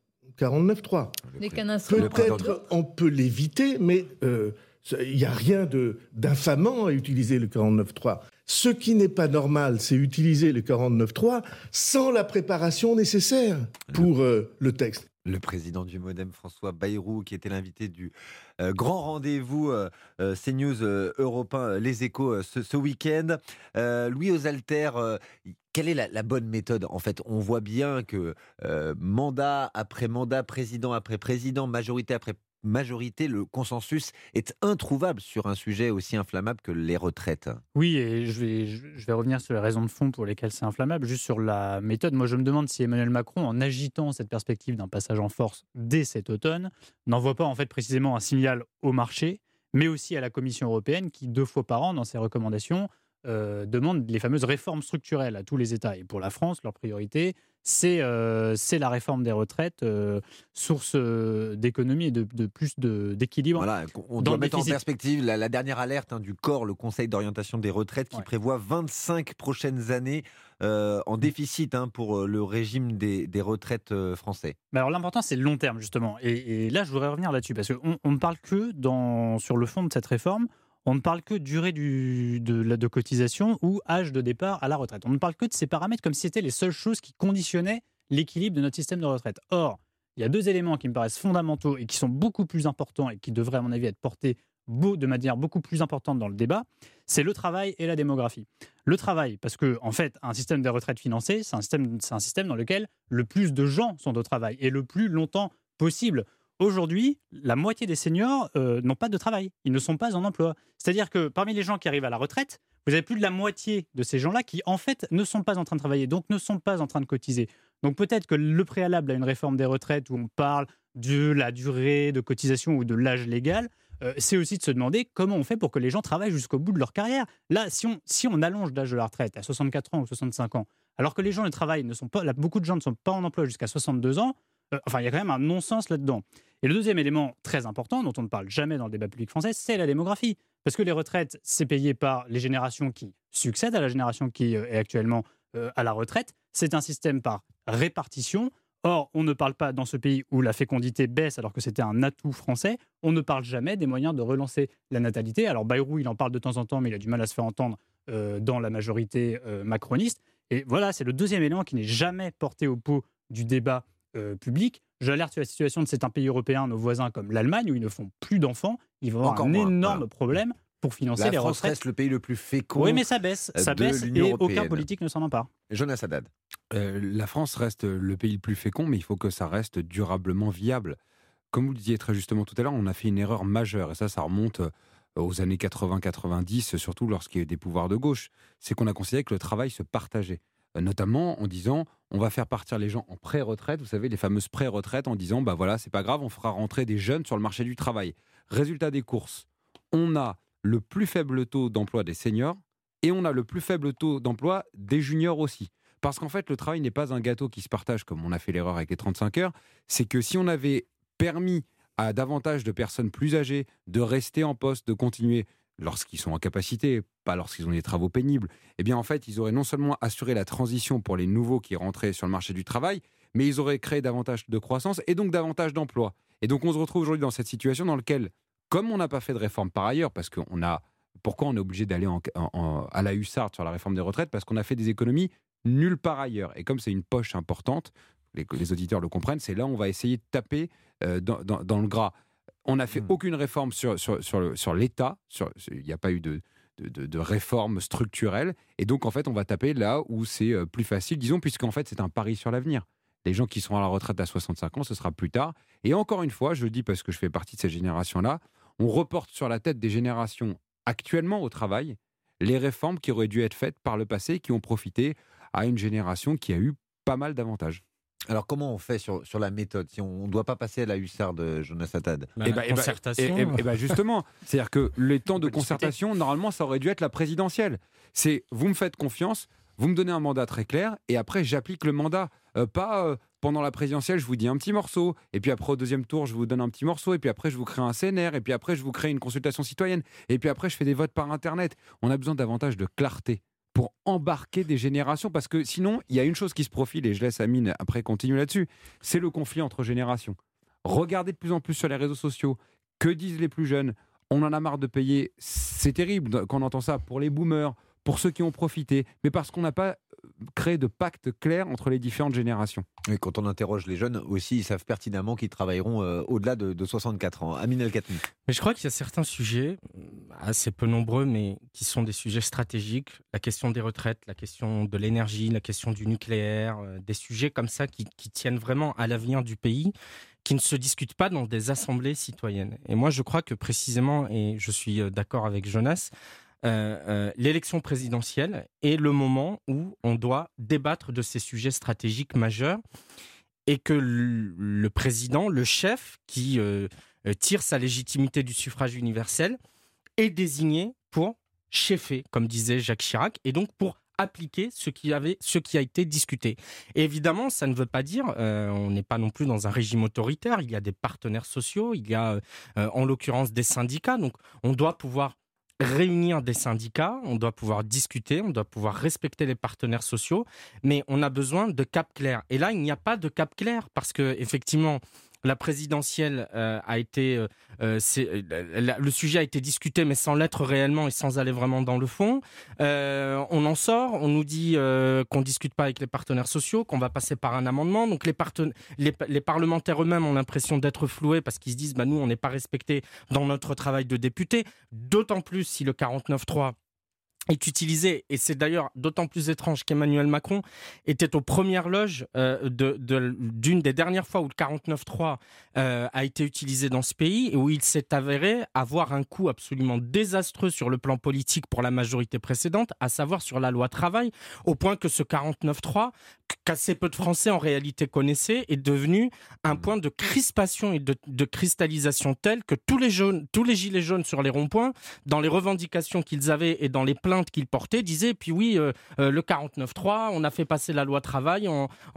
quarante-neuf trois. N'est qu'un instrument. Peut-être on peut l'éviter, mais euh, il n'y a rien de, d'infamant à utiliser le quarante-neuf trois. Ce qui n'est pas normal, c'est utiliser le quarante-neuf trois sans la préparation nécessaire pour euh, le texte. Le président du MoDem, François Bayrou, qui était l'invité du euh, grand rendez-vous euh, euh, CNews euh, Europe un, Les Échos, euh, ce, ce week-end. Euh, Louis Osalter, euh, quelle est la, la bonne méthode ? En fait, on voit bien que euh, mandat après mandat, président après président, majorité après majorité, le consensus est introuvable sur un sujet aussi inflammable que les retraites. Oui, et je vais, je vais revenir sur les raisons de fond pour lesquelles c'est inflammable. Juste sur la méthode, moi je me demande si Emmanuel Macron, en agitant cette perspective d'un passage en force dès cet automne, n'envoie pas en fait précisément un signal au marché, mais aussi à la Commission européenne qui, deux fois par an, dans ses recommandations, euh, demande les fameuses réformes structurelles à tous les États. Et pour la France, leur priorité, c'est, euh, c'est la réforme des retraites, euh, source euh, d'économie et de, de plus de, d'équilibre. Voilà, on doit mettre en perspective la, la dernière alerte hein, du C O R, le Conseil d'orientation des retraites, qui ouais. prévoit vingt-cinq prochaines années euh, en déficit hein, pour le régime des, des retraites euh, français. Mais alors l'important, c'est le long terme, justement. Et, et là, je voudrais revenir là-dessus, parce qu'on ne parle que dans, sur le fond de cette réforme. On ne parle que durée du, de, de cotisation ou âge de départ à la retraite. On ne parle que de ces paramètres comme si c'était les seules choses qui conditionnaient l'équilibre de notre système de retraite. Or, il y a deux éléments qui me paraissent fondamentaux et qui sont beaucoup plus importants et qui devraient, à mon avis, être portés de manière beaucoup plus importante dans le débat. C'est le travail et la démographie. Le travail, parce que, en fait, un système de retraite financé, c'est un système, c'est un système dans lequel le plus de gens sont au travail et le plus longtemps possible. Aujourd'hui, la moitié des seniors euh, n'ont pas de travail. Ils ne sont pas en emploi. C'est-à-dire que parmi les gens qui arrivent à la retraite, vous avez plus de la moitié de ces gens-là qui, en fait, ne sont pas en train de travailler, donc ne sont pas en train de cotiser. Donc peut-être que le préalable à une réforme des retraites où on parle de la durée de cotisation ou de l'âge légal, euh, c'est aussi de se demander comment on fait pour que les gens travaillent jusqu'au bout de leur carrière. Là, si on, si on allonge l'âge de la retraite à soixante-quatre ans ou soixante-cinq ans, alors que les gens ne travaillent, ne sont pas, là, beaucoup de gens ne sont pas en emploi jusqu'à soixante-deux ans, euh, enfin, il y a quand même un non-sens là-dedans. Et le deuxième élément très important, dont on ne parle jamais dans le débat public français, c'est la démographie. Parce que les retraites, c'est payé par les générations qui succèdent à la génération qui est actuellement euh, à la retraite. C'est un système par répartition. Or, on ne parle pas dans ce pays où la fécondité baisse alors que c'était un atout français, on ne parle jamais des moyens de relancer la natalité. Alors Bayrou, il en parle de temps en temps, mais il a du mal à se faire entendre euh, dans la majorité euh, macroniste. Et voilà, c'est le deuxième élément qui n'est jamais porté au pot du débat euh, public. J'alerte sur la situation de certains pays européens, nos voisins comme l'Allemagne, où ils ne font plus d'enfants. Ils vont avoir Encore un moins, énorme voilà. problème pour financer la les France retraites. reste le pays le plus fécond. Oui, mais ça baisse, ça baisse et européenne. aucun politique ne s'en empare. Jonas Haddad. Euh, la France reste le pays le plus fécond, mais il faut que ça reste durablement viable. Comme vous le disiez très justement tout à l'heure, on a fait une erreur majeure, et ça, ça remonte aux années quatre-vingts quatre-vingt-dix, surtout lorsqu'il y a eu des pouvoirs de gauche. C'est qu'on a considéré que le travail se partageait, notamment en disant on va faire partir les gens en pré-retraite, vous savez, les fameuses pré-retraites, en disant bah voilà, c'est pas grave, on fera rentrer des jeunes sur le marché du travail. Résultat des courses, on a le plus faible taux d'emploi des seniors et on a le plus faible taux d'emploi des juniors aussi. Parce qu'en fait, le travail n'est pas un gâteau qui se partage comme on a fait l'erreur avec les trente-cinq heures. C'est que si on avait permis à davantage de personnes plus âgées de rester en poste, de continuer lorsqu'ils sont en capacité, pas lorsqu'ils ont des travaux pénibles, eh bien en fait, ils auraient non seulement assuré la transition pour les nouveaux qui rentraient sur le marché du travail, mais ils auraient créé davantage de croissance et donc davantage d'emplois. Et donc on se retrouve aujourd'hui dans cette situation dans laquelle, comme on n'a pas fait de réforme par ailleurs, parce qu'on a, pourquoi on est obligé d'aller en, en, à la hussarde sur la réforme des retraites ? Parce qu'on a fait des économies nulle part ailleurs. Et comme c'est une poche importante, les, les auditeurs le comprennent, c'est là où on va essayer de taper euh, dans, dans, dans le gras. On n'a fait mmh. aucune réforme sur, sur, sur, le, sur l'État, il n'y a pas eu de, de, de, de réforme structurelle, et donc en fait on va taper là où c'est euh, plus facile, disons, puisqu'en fait c'est un pari sur l'avenir. Les gens qui sont à la retraite à soixante-cinq ans, ce sera plus tard. Et encore une fois, je le dis parce que je fais partie de cette génération-là, on reporte sur la tête des générations actuellement au travail les réformes qui auraient dû être faites par le passé, qui ont profité à une génération qui a eu pas mal d'avantages. Alors comment on fait sur, sur la méthode si on ne doit pas passer à la hussarde, Jonas Haddad ? La et bah, concertation. Et, et, et bah justement, c'est-à-dire que les temps de concertation, normalement, ça aurait dû être la présidentielle. C'est vous me faites confiance, vous me donnez un mandat très clair, et après j'applique le mandat. Euh, pas euh, pendant la présidentielle, je vous dis un petit morceau, et puis après au deuxième tour, je vous donne un petit morceau, et puis après je vous crée un C N R, et puis après je vous crée une consultation citoyenne, et puis après je fais des votes par Internet. On a besoin davantage de clarté pour embarquer des générations. Parce que sinon, il y a une chose qui se profile, et je laisse Amine après continuer là-dessus, c'est le conflit entre générations. Regardez de plus en plus sur les réseaux sociaux, que disent les plus jeunes ? On en a marre de payer, c'est terrible quand on entend ça, pour les boomers, pour ceux qui ont profité, mais parce qu'on n'a pas créé de pacte clair entre les différentes générations. Et quand on interroge les jeunes aussi, ils savent pertinemment qu'ils travailleront euh, au-delà de, de soixante-quatre ans. Amine El-Khatmi. Mais je crois qu'il y a certains sujets, assez peu nombreux, mais qui sont des sujets stratégiques. La question des retraites, la question de l'énergie, la question du nucléaire, euh, des sujets comme ça qui, qui tiennent vraiment à l'avenir du pays, qui ne se discutent pas dans des assemblées citoyennes. Et moi, je crois que précisément, et je suis d'accord avec Jonas, euh, euh, l'élection présidentielle est le moment où on doit débattre de ces sujets stratégiques majeurs et que le, le président, le chef qui euh, tire sa légitimité du suffrage universel, est désigné pour chefer, comme disait Jacques Chirac, et donc pour appliquer ce qui, avait, ce qui a été discuté. Et évidemment, ça ne veut pas dire, euh, on n'est pas non plus dans un régime autoritaire, il y a des partenaires sociaux, il y a euh, en l'occurrence des syndicats, donc on doit pouvoir réunir des syndicats, on doit pouvoir discuter, on doit pouvoir respecter les partenaires sociaux, mais on a besoin de cap clair. Et là, il n'y a pas de cap clair, parce que effectivement, la présidentielle euh, a été, euh, euh, c'est, euh, le sujet a été discuté, mais sans l'être réellement et sans aller vraiment dans le fond. Euh, on en sort, on nous dit euh, qu'on ne discute pas avec les partenaires sociaux, qu'on va passer par un amendement. Donc les, parten- les, les parlementaires eux-mêmes ont l'impression d'être floués parce qu'ils se disent bah, « nous, on n'est pas respectés dans notre travail de député ». D'autant plus si le quarante-neuf trois est utilisé, et c'est d'ailleurs d'autant plus étrange qu'Emmanuel Macron était aux premières loges euh, de, de, d'une des dernières fois où le quarante-neuf trois euh, a été utilisé dans ce pays et où il s'est avéré avoir un coût absolument désastreux sur le plan politique pour la majorité précédente, à savoir sur la loi travail, au point que ce quarante-neuf trois, qu'assez peu de Français en réalité connaissaient, est devenu un point de crispation et de, de cristallisation tel que tous les, jaunes, tous les gilets jaunes sur les ronds-points, dans les revendications qu'ils avaient et dans les plaintes qu'il portait, disait puis oui euh, euh, le quarante-neuf trois, on a fait passer la loi travail en, en,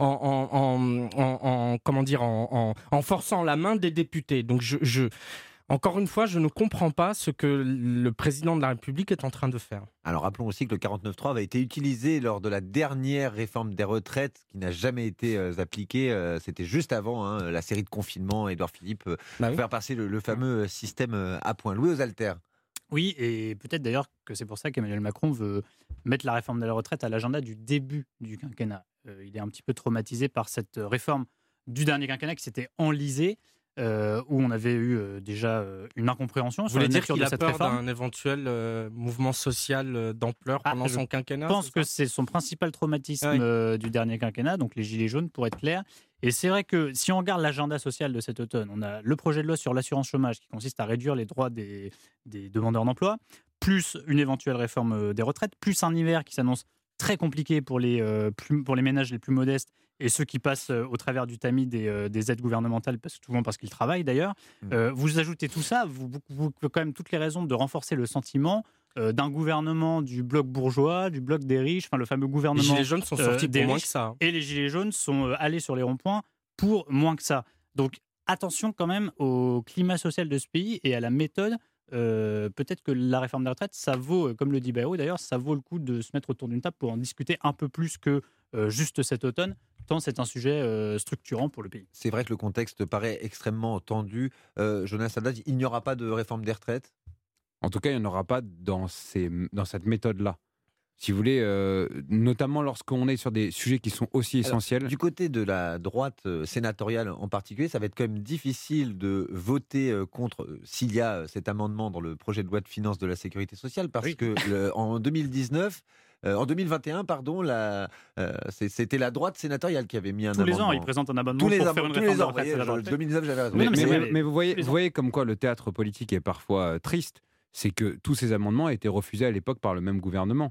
en, en, en comment dire en, en, en forçant la main des députés. Donc je, je encore une fois, je ne comprends pas ce que le président de la République est en train de faire. Alors rappelons aussi que le quarante-neuf trois avait été utilisé lors de la dernière réforme des retraites qui n'a jamais été euh, appliquée. Euh, c'était juste avant hein, la série de confinement, Édouard Philippe, euh, bah oui. faire passer le, le fameux système euh, à point. Louis Osalter. Oui, et peut-être d'ailleurs que c'est pour ça qu'Emmanuel Macron veut mettre la réforme de la retraite à l'agenda du début du quinquennat. Euh, il est un petit peu traumatisé par cette réforme du dernier quinquennat qui s'était enlisée, euh, où on avait eu euh, déjà euh, une incompréhension Vous sur la nature nature de cette réforme. Vous voulez dire qu'il a peur d'un éventuel euh, mouvement social euh, d'ampleur pendant ah, son quinquennat? Je pense que c'est son principal traumatisme oui. euh, du dernier quinquennat, donc les gilets jaunes, pour être clair. Et c'est vrai que si on regarde l'agenda social de cet automne, on a le projet de loi sur l'assurance chômage qui consiste à réduire les droits des, des demandeurs d'emploi, plus une éventuelle réforme des retraites, plus un hiver qui s'annonce très compliqué pour les, euh, plus, pour les ménages les plus modestes et ceux qui passent euh, au travers du tamis des, euh, des aides gouvernementales, parce, souvent parce qu'ils travaillent d'ailleurs. Mmh. Euh, vous ajoutez tout ça, vous, vous, vous avez quand même toutes les raisons de renforcer le sentiment euh, d'un gouvernement du bloc bourgeois, du bloc des riches, enfin le fameux gouvernement. Les gilets jaunes sont sortis euh, pour moins que ça. Et les gilets jaunes sont euh, allés sur les ronds-points pour moins que ça. Donc attention quand même au climat social de ce pays et à la méthode. Euh, peut-être que la réforme des retraites, ça vaut, comme le dit Bayrou d'ailleurs, ça vaut le coup de se mettre autour d'une table pour en discuter un peu plus que euh, juste cet automne, tant c'est un sujet euh, structurant pour le pays. C'est vrai que le contexte paraît extrêmement tendu. Euh, Jonas Haddad, il n'y aura pas de réforme des retraites? En tout cas, il n'y en aura pas dans, ces, dans cette méthode-là. Si vous voulez, euh, notamment lorsqu'on est sur des sujets qui sont aussi essentiels. Alors, du côté de la droite euh, sénatoriale en particulier, ça va être quand même difficile de voter euh, contre, euh, s'il y a euh, cet amendement dans le projet de loi de finances de la sécurité sociale, parce oui. que le, en deux mille dix-neuf, euh, en deux mille vingt et un, pardon, la, euh, c'était la droite sénatoriale qui avait mis un tous amendement. Tous les ans, ils présentent un amendement tous les pour am- faire une tous réforme les ans, de retraite. voyez, deux mille dix-neuf, j'avais raison. Mais, mais, mais, mais vous voyez, vous voyez comme quoi le théâtre politique est parfois euh, triste, c'est que tous ces amendements étaient refusés à l'époque par le même gouvernement.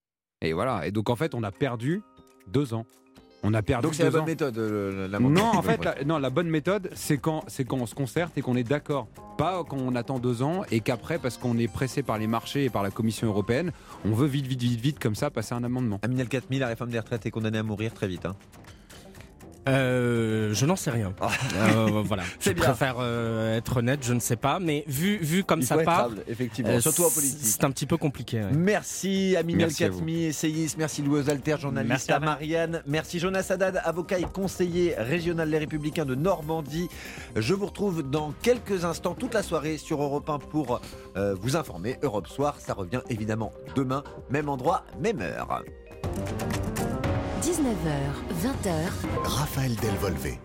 Et voilà. Et donc, en fait, on a perdu deux ans. On a perdu donc, c'est la bonne ans. méthode, euh, la Non, en fait, la, non, la bonne méthode, c'est quand, c'est quand on se concerte et qu'on est d'accord. Pas quand on attend deux ans et qu'après, parce qu'on est pressé par les marchés et par la Commission européenne, on veut vite, vite, vite, vite, comme ça, passer un amendement. Amine El-Khatmi, la réforme des retraites est condamnée à mourir très vite. Hein. Euh, je n'en sais rien. Euh, voilà. C'est je bien. préfère euh, être honnête, je ne sais pas, mais vu, vu comme Il ça faut être part, humble, effectivement, euh, surtout en politique. c'est un petit peu compliqué. Ouais. Merci Amine El Merci à vous. Khatmi, essayiste. Merci Louis Alter, journaliste Merci à à vous. Marianne. Merci Jonas Haddad, avocat et conseiller régional Les Républicains de Normandie. Je vous retrouve dans quelques instants, toute la soirée sur Europe un pour euh, vous informer. Europe Soir, ça revient évidemment demain, même endroit, même heure. dix-neuf heures, vingt heures. Raphaël Delvolvé.